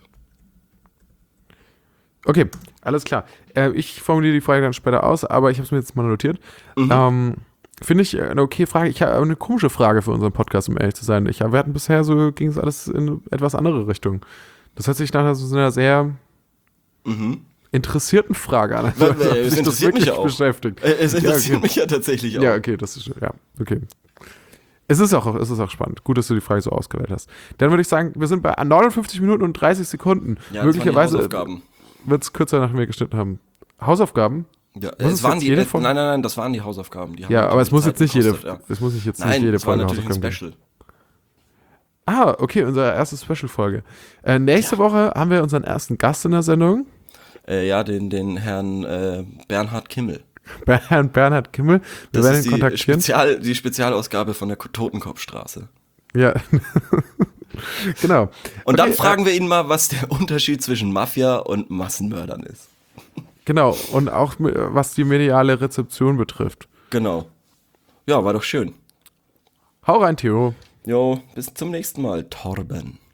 Okay, alles klar. Ich formuliere die Frage dann später aus, aber ich habe es mir jetzt mal notiert. Finde ich eine okay Frage. Ich habe eine komische Frage für unseren Podcast, um ehrlich zu sein. Wir hatten bisher ging es alles in etwas andere Richtung. Das hört sich nach so einer sehr interessierten Frage an. Es interessiert mich ja auch. Beschäftigt. Es interessiert mich ja tatsächlich auch. Ja, okay, das ist okay. Es ist auch spannend. Gut, dass du die Frage so ausgewählt hast. Dann würde ich sagen, wir sind bei 59 Minuten und 30 Sekunden. Ja, möglicherweise wird es kürzer, nachdem wir geschnitten haben. Hausaufgaben? Ja, das waren die nein, das waren die Hausaufgaben. Die haben aber es muss jetzt nicht jede Folge Hausaufgaben geben. Ein Special. Okay, unsere erste Special-Folge. Nächste Woche haben wir unseren ersten Gast in der Sendung. Den Herrn Bernhard Kimmel. Herrn Bernhard Kimmel. Wir werden ihn kontaktieren. Die Spezialausgabe von der Totenkopfstraße. Ja, genau. Und dann fragen wir ihn mal, was der Unterschied zwischen Mafia und Massenmördern ist. Genau, und auch was die mediale Rezeption betrifft. Genau. Ja, war doch schön. Hau rein, Theo. Jo, bis zum nächsten Mal, Torben.